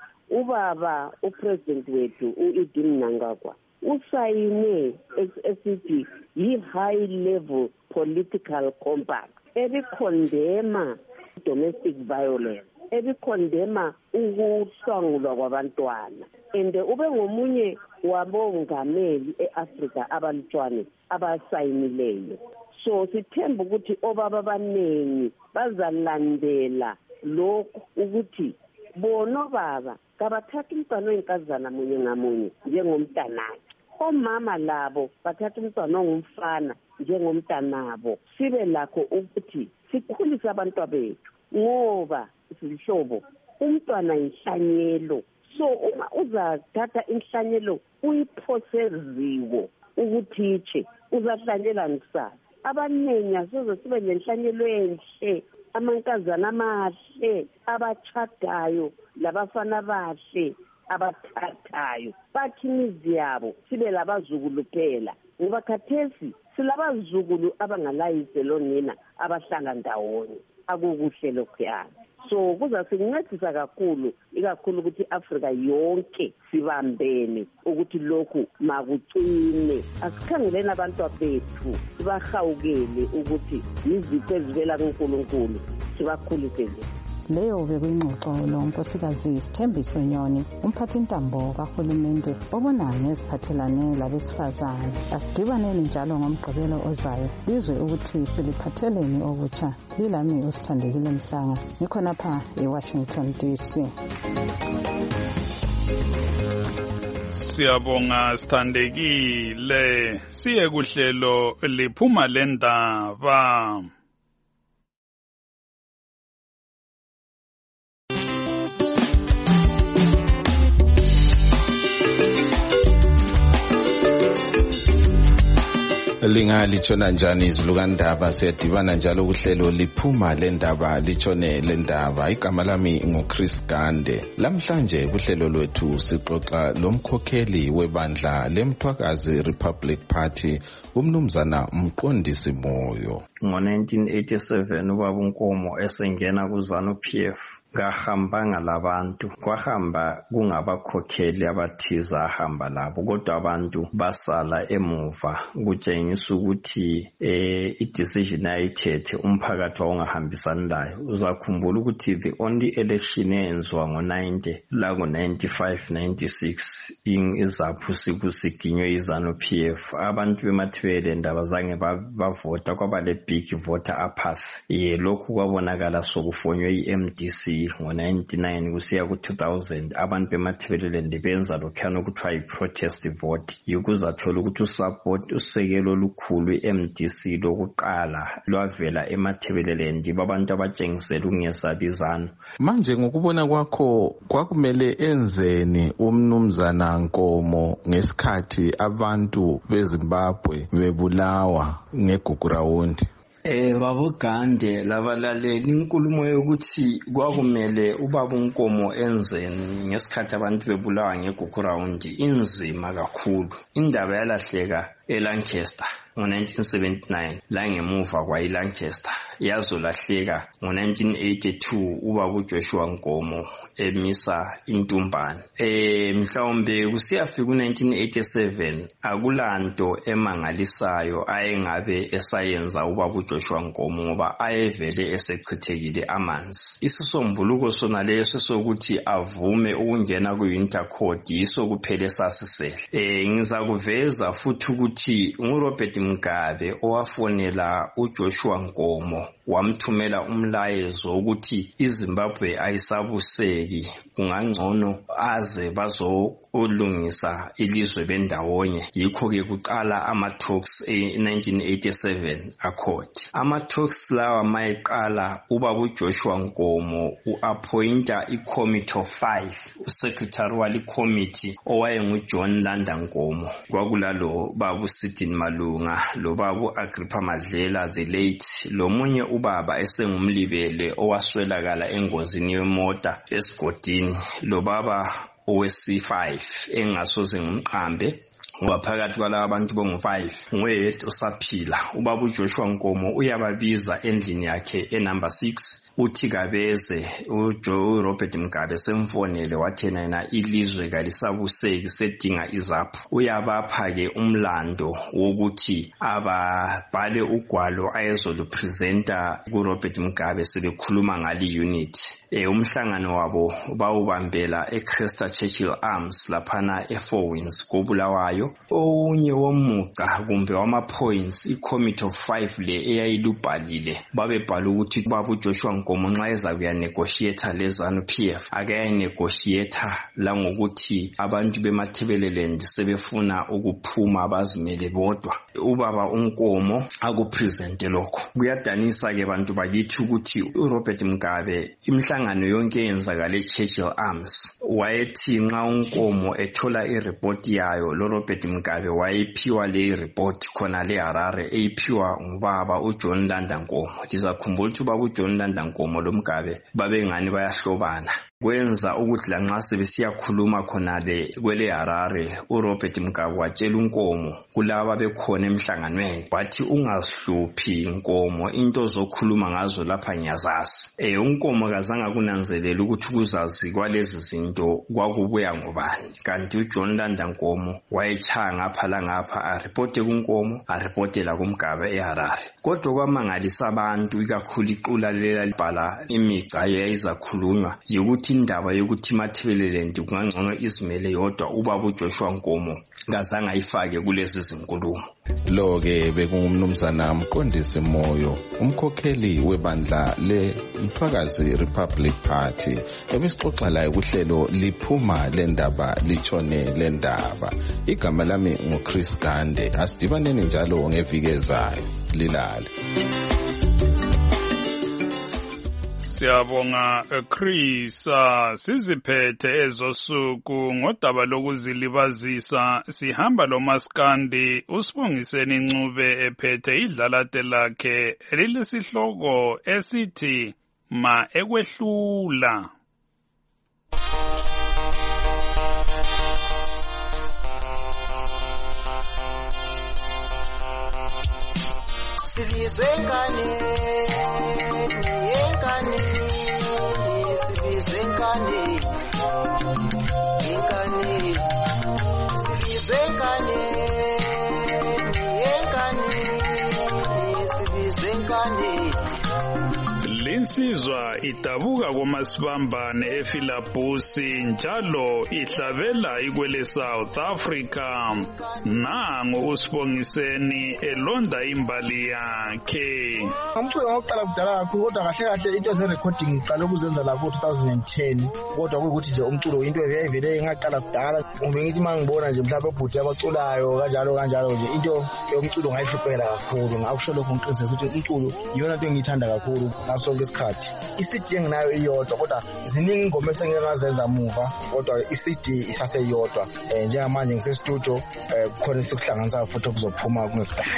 ubaba upresident wethu uEdi Mnangagwa usayine esithi yi-high level political compact ebikhondema domestic violence, ebikhondema ukuhlangulwa kwabantwana, and ube ngomunye wabongameli eAfrika abalutshwane abasayinileyo. So sithemba ukuthi obaba abanengi bazalandela lokhu ukuthi bono baba kabathatha umntwana oyinkazana munye ngamunye njengomntanakhe, omama labo bathatha umntwana ongumfana njengomntanabo. Sibe lakho ukuthi sikhulise abantwana bethu, ngoba sihlobo umntwana inhlanyelo. So uma uzathatha inhlanyelo uyiphoseziwe ukuthiche uzahlanyela ngisasa. Abanengi asoze sibe nenhlanyelo enhle, amankazana amahle abachadayo labafana bahle abathathayo bathi imizi yabo sibe labazukulu phela, ngoba khathesi silabazukulu abangalayise lonina abahlala ndawonye. Akukuhle lokhuyana. So kuzasincedisa kakhulu, ikakhulu ukuthi Afrika yonke sibambene ukuthi lokhu makucine. Asikhangeleni abantu bethu sibahawukele ukuthi yizipho ezivela kuNkulunkulu, sibakhulise. Leyo bekuyingxoxo lo nkosikazi Sithembiso Nyoni, umphathintambo kahulumende obona ngeziphathelane labesifazane. Asidibaneni njalo ngomgqibelo ozayo lizwe ukuthi siliphatheleni okutsha. Lilami usithandekile Mhlanga, ngikhonapha eWashington D C. Siyabonga Sithandekile. Siye kuhlelo liphuma lendaba. Lingalitshona njani izilukandaba siyadibana njalo kuhlelo liphuma lendaba litshone lendaba. Igama lami nguChris Gande. Lamhlanje kuhlelo lwethu sixoxa lomkhokheli webandla leMthwakazi Republic Party umnumzana Mqondisi Moyo. Ngo nineteen eighty-seven ubaba uNkomo esengena kuZanu P F ngahambanga labantu, kwahamba kungabakhokheli abathiza ahamba labo, kodwa abantu basala emuva kutshengisa ukuthi eh i-decision ayithethe umphakathi wawungahambisani layo. Uzakhumbula ukuthi the only election eyenziwa ngo ninety la ngo ninety-five ninety-six izaphu sikusiginywe iZanu P F, abantu bemathibele ndaba zange bavota, kwaba le big voter apathy. Ye lokhu kwabonakala sokufonywe i-M D C ngo ninety-nine kusiya ku two thousand. Abantu bemathibelele benza lokhana ukuthiwa i-protest vote, yikuzathola ukuthi usupport usekelo olukhulu i-M D C lokuqala lwavela emathibelele babantu abatshengisela ukungesabi iZanu. Manje ngokubona kwakho kwakumele enzeni umnumzana Nkomo ngesikhathi abantu beZimbabwe bebulawa ngeGugurawundi? Eh babo Gande labalaleli inkulumo yokuthi kwakumele ubaba uNkomo enzeni ngesikhathi abantu bebulawa ngeGugurawundi inzima kakhulu. Indaba yalahleka eLancaster ngo nineteen seventy-nine la ngemuva kwa iLancaster yazolahleka ngo nineteen eighty-two ubaba uJoshua Nkomo emisa intumbane. Eh mhlawumbe kusiyafika ku nineteen eighty-seven akulanto emangalisayo ayengabe esayenza ubaba uJoshua Nkomo ngoba ayevele esechithekile amanzi. Isisombuluko sona leso sokuthi avume ukungena ku Intercourt yiso kuphele sasisele. Eh ngizakuveza futhi ukuthi uRobert Mugabe owafonela uJoshua Nkomo wamthumela umlayezo ukuthi iZimbabwe ayisabuseki, kungangcono aze bazolungisa ilizwe bendawonye. Yikho ke kuqala ama talks e nineteen eighty-seven accord. Ama talks lawa mayiqala ubaba uJoshua Nkomo uappointa i-committee of five, usecretary wali committee owayengu John Landa Nkomo. Kwakulalo babu Sidini Malunga, lo babu Agrippa Madlela the late, lo munye ubaba esengumlibele owaswelakala engozini yemota esigodini, lo baba owesi five engasoze ngumqambe. Waphakathi kwala abantu bongu five nguyedwa usaphila. Ubaba uJoshua Nkomo uyababiza endlini yakhe e number six uthi kabeze uJoe Robert Mugabe semfonele wathena yena ilizwe kalisabuseki sedinga izaphu. Uyabapha ke umlando wokuthi ababhale ugwalo ayezolupresenta ku Robert Mugabe sebekhuluma ngali unit. Eh umhlangano wabo bawubambela eCresta Churchill Arms laphana eFour Winds koBulawayo. Ounye womuca kumbe wama points i-committee of five le eyayilubhalile babebhala ukuthi ubaba uJoshua Nkomo nxa eza kuya negotiate leZanu P F akaya negotiate la ngokuthi abantu bemathibelele sebefuna ukuphuma abazimele bodwa. Ubaba uNkomo akupresente lokho. Kuyadanisa ke bantu bakithi ukuthi uRobert Mugabe imhlangano yonke yenzakala eChurchill Arms wayethi nxa uNkomo ethola ireport yayo lo Robert Mugabe wayiphiwa le report khona le Harare eyiphiwa ngubaba uJohn Landa Nkomo. Lizakhumbula ukuthi ubaba uJohn Landa Nkomo lo Mugabe babengani bayahlobana. Kwenza ukuthi la nxa sebesiyakhuluma khona le kwele Harare uRobert Mugabe watshela uNkomo kulaba bekhona emhlanganweni wathi ungahluphi Nkomo, into zokhuluma ngazo lapha ngiyazazi. Eh uNkomo kazange kunanzelela ukuthi kuzazi kwalezi zinto kwakubuya ngobani, kanti uJohn Landa Nkomo wayechanga ngapha la ngapha a report kuNkomo a report la kuMgabe eHarare. Kodwa kwamangalisa abantu ikakhulu iqula lela libhala imica yayizakhulunywa yokuthi indaba yokuthi mathibelele kungangcono izimele yodwa ubaba uJoshua Nkomo ngazange ayifake kulezi zinkulumo. Lo ke bekungumnumzana Mqondisi Moyo, umkhokheli webandla leMthwakazi Republic Party, ebesixoxa laye kuhlelo liphuma lendaba litshone lendaba. Igama lami nguChris Gande. Asidibaneni njalo ngeviki ezayo. Lilale. Siyabonga Chris, siziphethe ezosuku ngodaba lokuzilibazisa sihamba lo maskandi usibongiseni Ncube ephethe idlalate lakhe elilesihloko esithi ma ekwehlula. Sibizwe ngane yengane sibizwe ngane yengane sibizwe ngane yengane sibizwe ngane. Linsizwa idabuka komasibambane eFilipusi njalo ihlabela ikwele South Africa. Nangu usibongiseni elonda imbali yakhe. Umculo waqala kudala kakhulu kodwa kahle kahle into ze recording iqala ukuzenza lapho two thousand ten kodwa kuyikuthi nje umculo into evele engaqala kudala. Kumbe ngithi mangibona nje mhlawumbe ubhuti abaculayo kanjalo kanjalo nje into yomculo ngayihluphekela kakhulu. Ngakusho lokho ngiqinisesa ukuthi umculo iyona into engiyithanda kakhulu ngaso isikhathi. I-C D enginayo iyodwa kodwa ziningi ingoma esengeke ngazenza muva kodwa i-C D isaseyodwa. Eh njengamanje ngise studio eh kukhona isikuhlanganisa futhi okuzophuma kungekudala.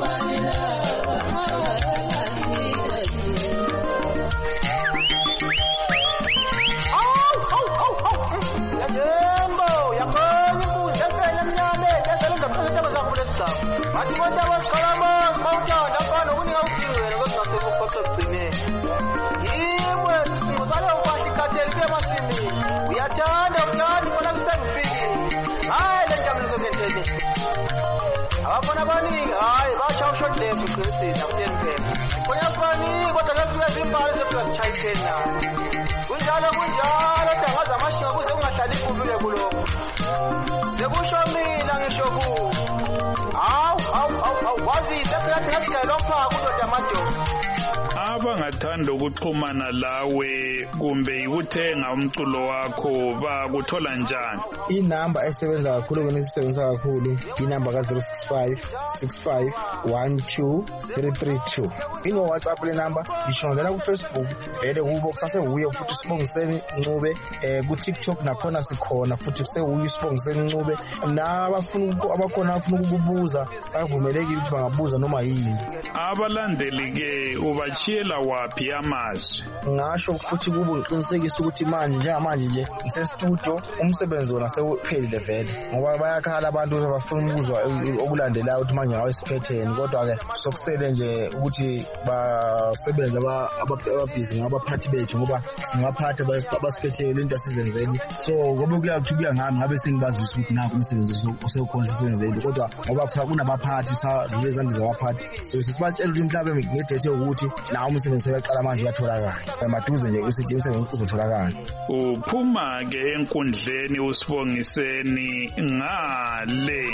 Abafana abaningi hayi basha ushort left uqinisile akuteni phela. Khona afani kodwa kufika izimbali zefika zichayithena. Kunjalo kunjalo dangaza amashinga kuze ungahlali kubule kuloko. Sekusho mina ngisho ku. Hawu hawu hawu wazi lephela ngasigayelo phaka kudoda amadoda. Abangathanda ukuxhumana lawe kumbe ukuthenga umculo wakho bakuthola njani? Inamba esebenza kakhulu kunisebenzisa kakhulu inamba ka zero six five six five one two three three two. Ino WhatsApp le number ishongela ku Facebook vele kubo kusase uye futhi Sibongiseni Ncube eh ku TikTok nakhona sikhona futhi kuse uye Sibongiseni Ncube nabafuna abakhona afuna ukubuza bavumelekile ukuthi bangabuza noma yini. Abalandeli ke ubachiyela waphi amazwi? Ngasho futhi kubo ngiqinisekisa ukuthi manje njengamanje nje ngise studio umsebenzi wona sewuphelile vele ngoba bayakhala abantu abafuna ukuzwa okulandelayo ukuthi manje ngawe siphetheni kodwa ke sokusele nje ukuthi basebenza ababhizi ngabaphathi bethu ngoba singaphatha abasiphethele into asizenzeli so ngoba kuyakuthi kuya ngami ngabe sengibazisa ukuthi naku umsebenzi osewukhona sisenzeli kodwa ngoba kunabaphathi sadlulezandi zabaphathi so sisibatshela ukuthi mhlawumbe ngedethe ukuthi la umsebenzi uyaqala manje uyatholakala emaduze nje usithi umsebenzi uzotholakala. Uphuma ke enkundleni usibongiseni ngale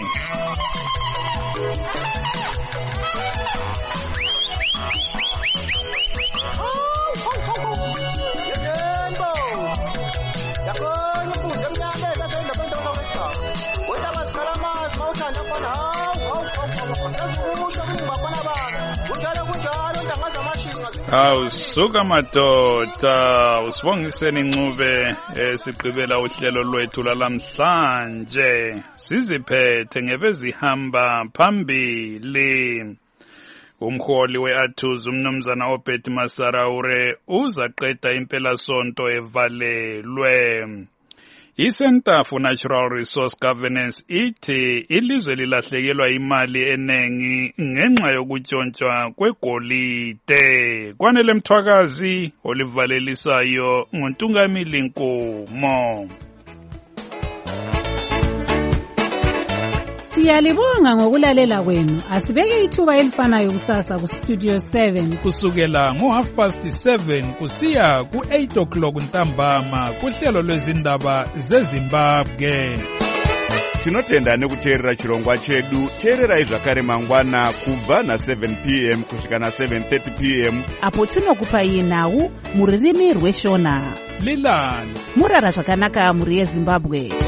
Hawu suka madoda usibongiseni Ncube esigqibela uhlelo lwethu lalamhlanje siziphethe ngebezihamba phambili. Umholi we-Athuz umnumzana Obed Masaraure uzaqeda impela sonto evalelwe. I-Center for Natural Resource Governance ithi ilizwe lilahlekelwa imali enengi ngenxa yokutshontshwa kwegolide. Kwanele Mthwakazi olivalelisayo nguNtungamili Nkomo. Siyalibonga ngokulalela kwenu. Asibeke ithuba elifanayo kusasa ku Studio seven kusukela ngo half past seven kusiya ku eight o'clock ntambama kuhlelo lwezindaba zeZimbabwe. Tinotenda nekuteerera chirongwa chedu. Teererai zvakare mangwana kubva na seven p m kusvika na seven thirty p m apo tinokupai nhau muririmi rweshona. Lilani murara zvakanaka muri yeZimbabwe.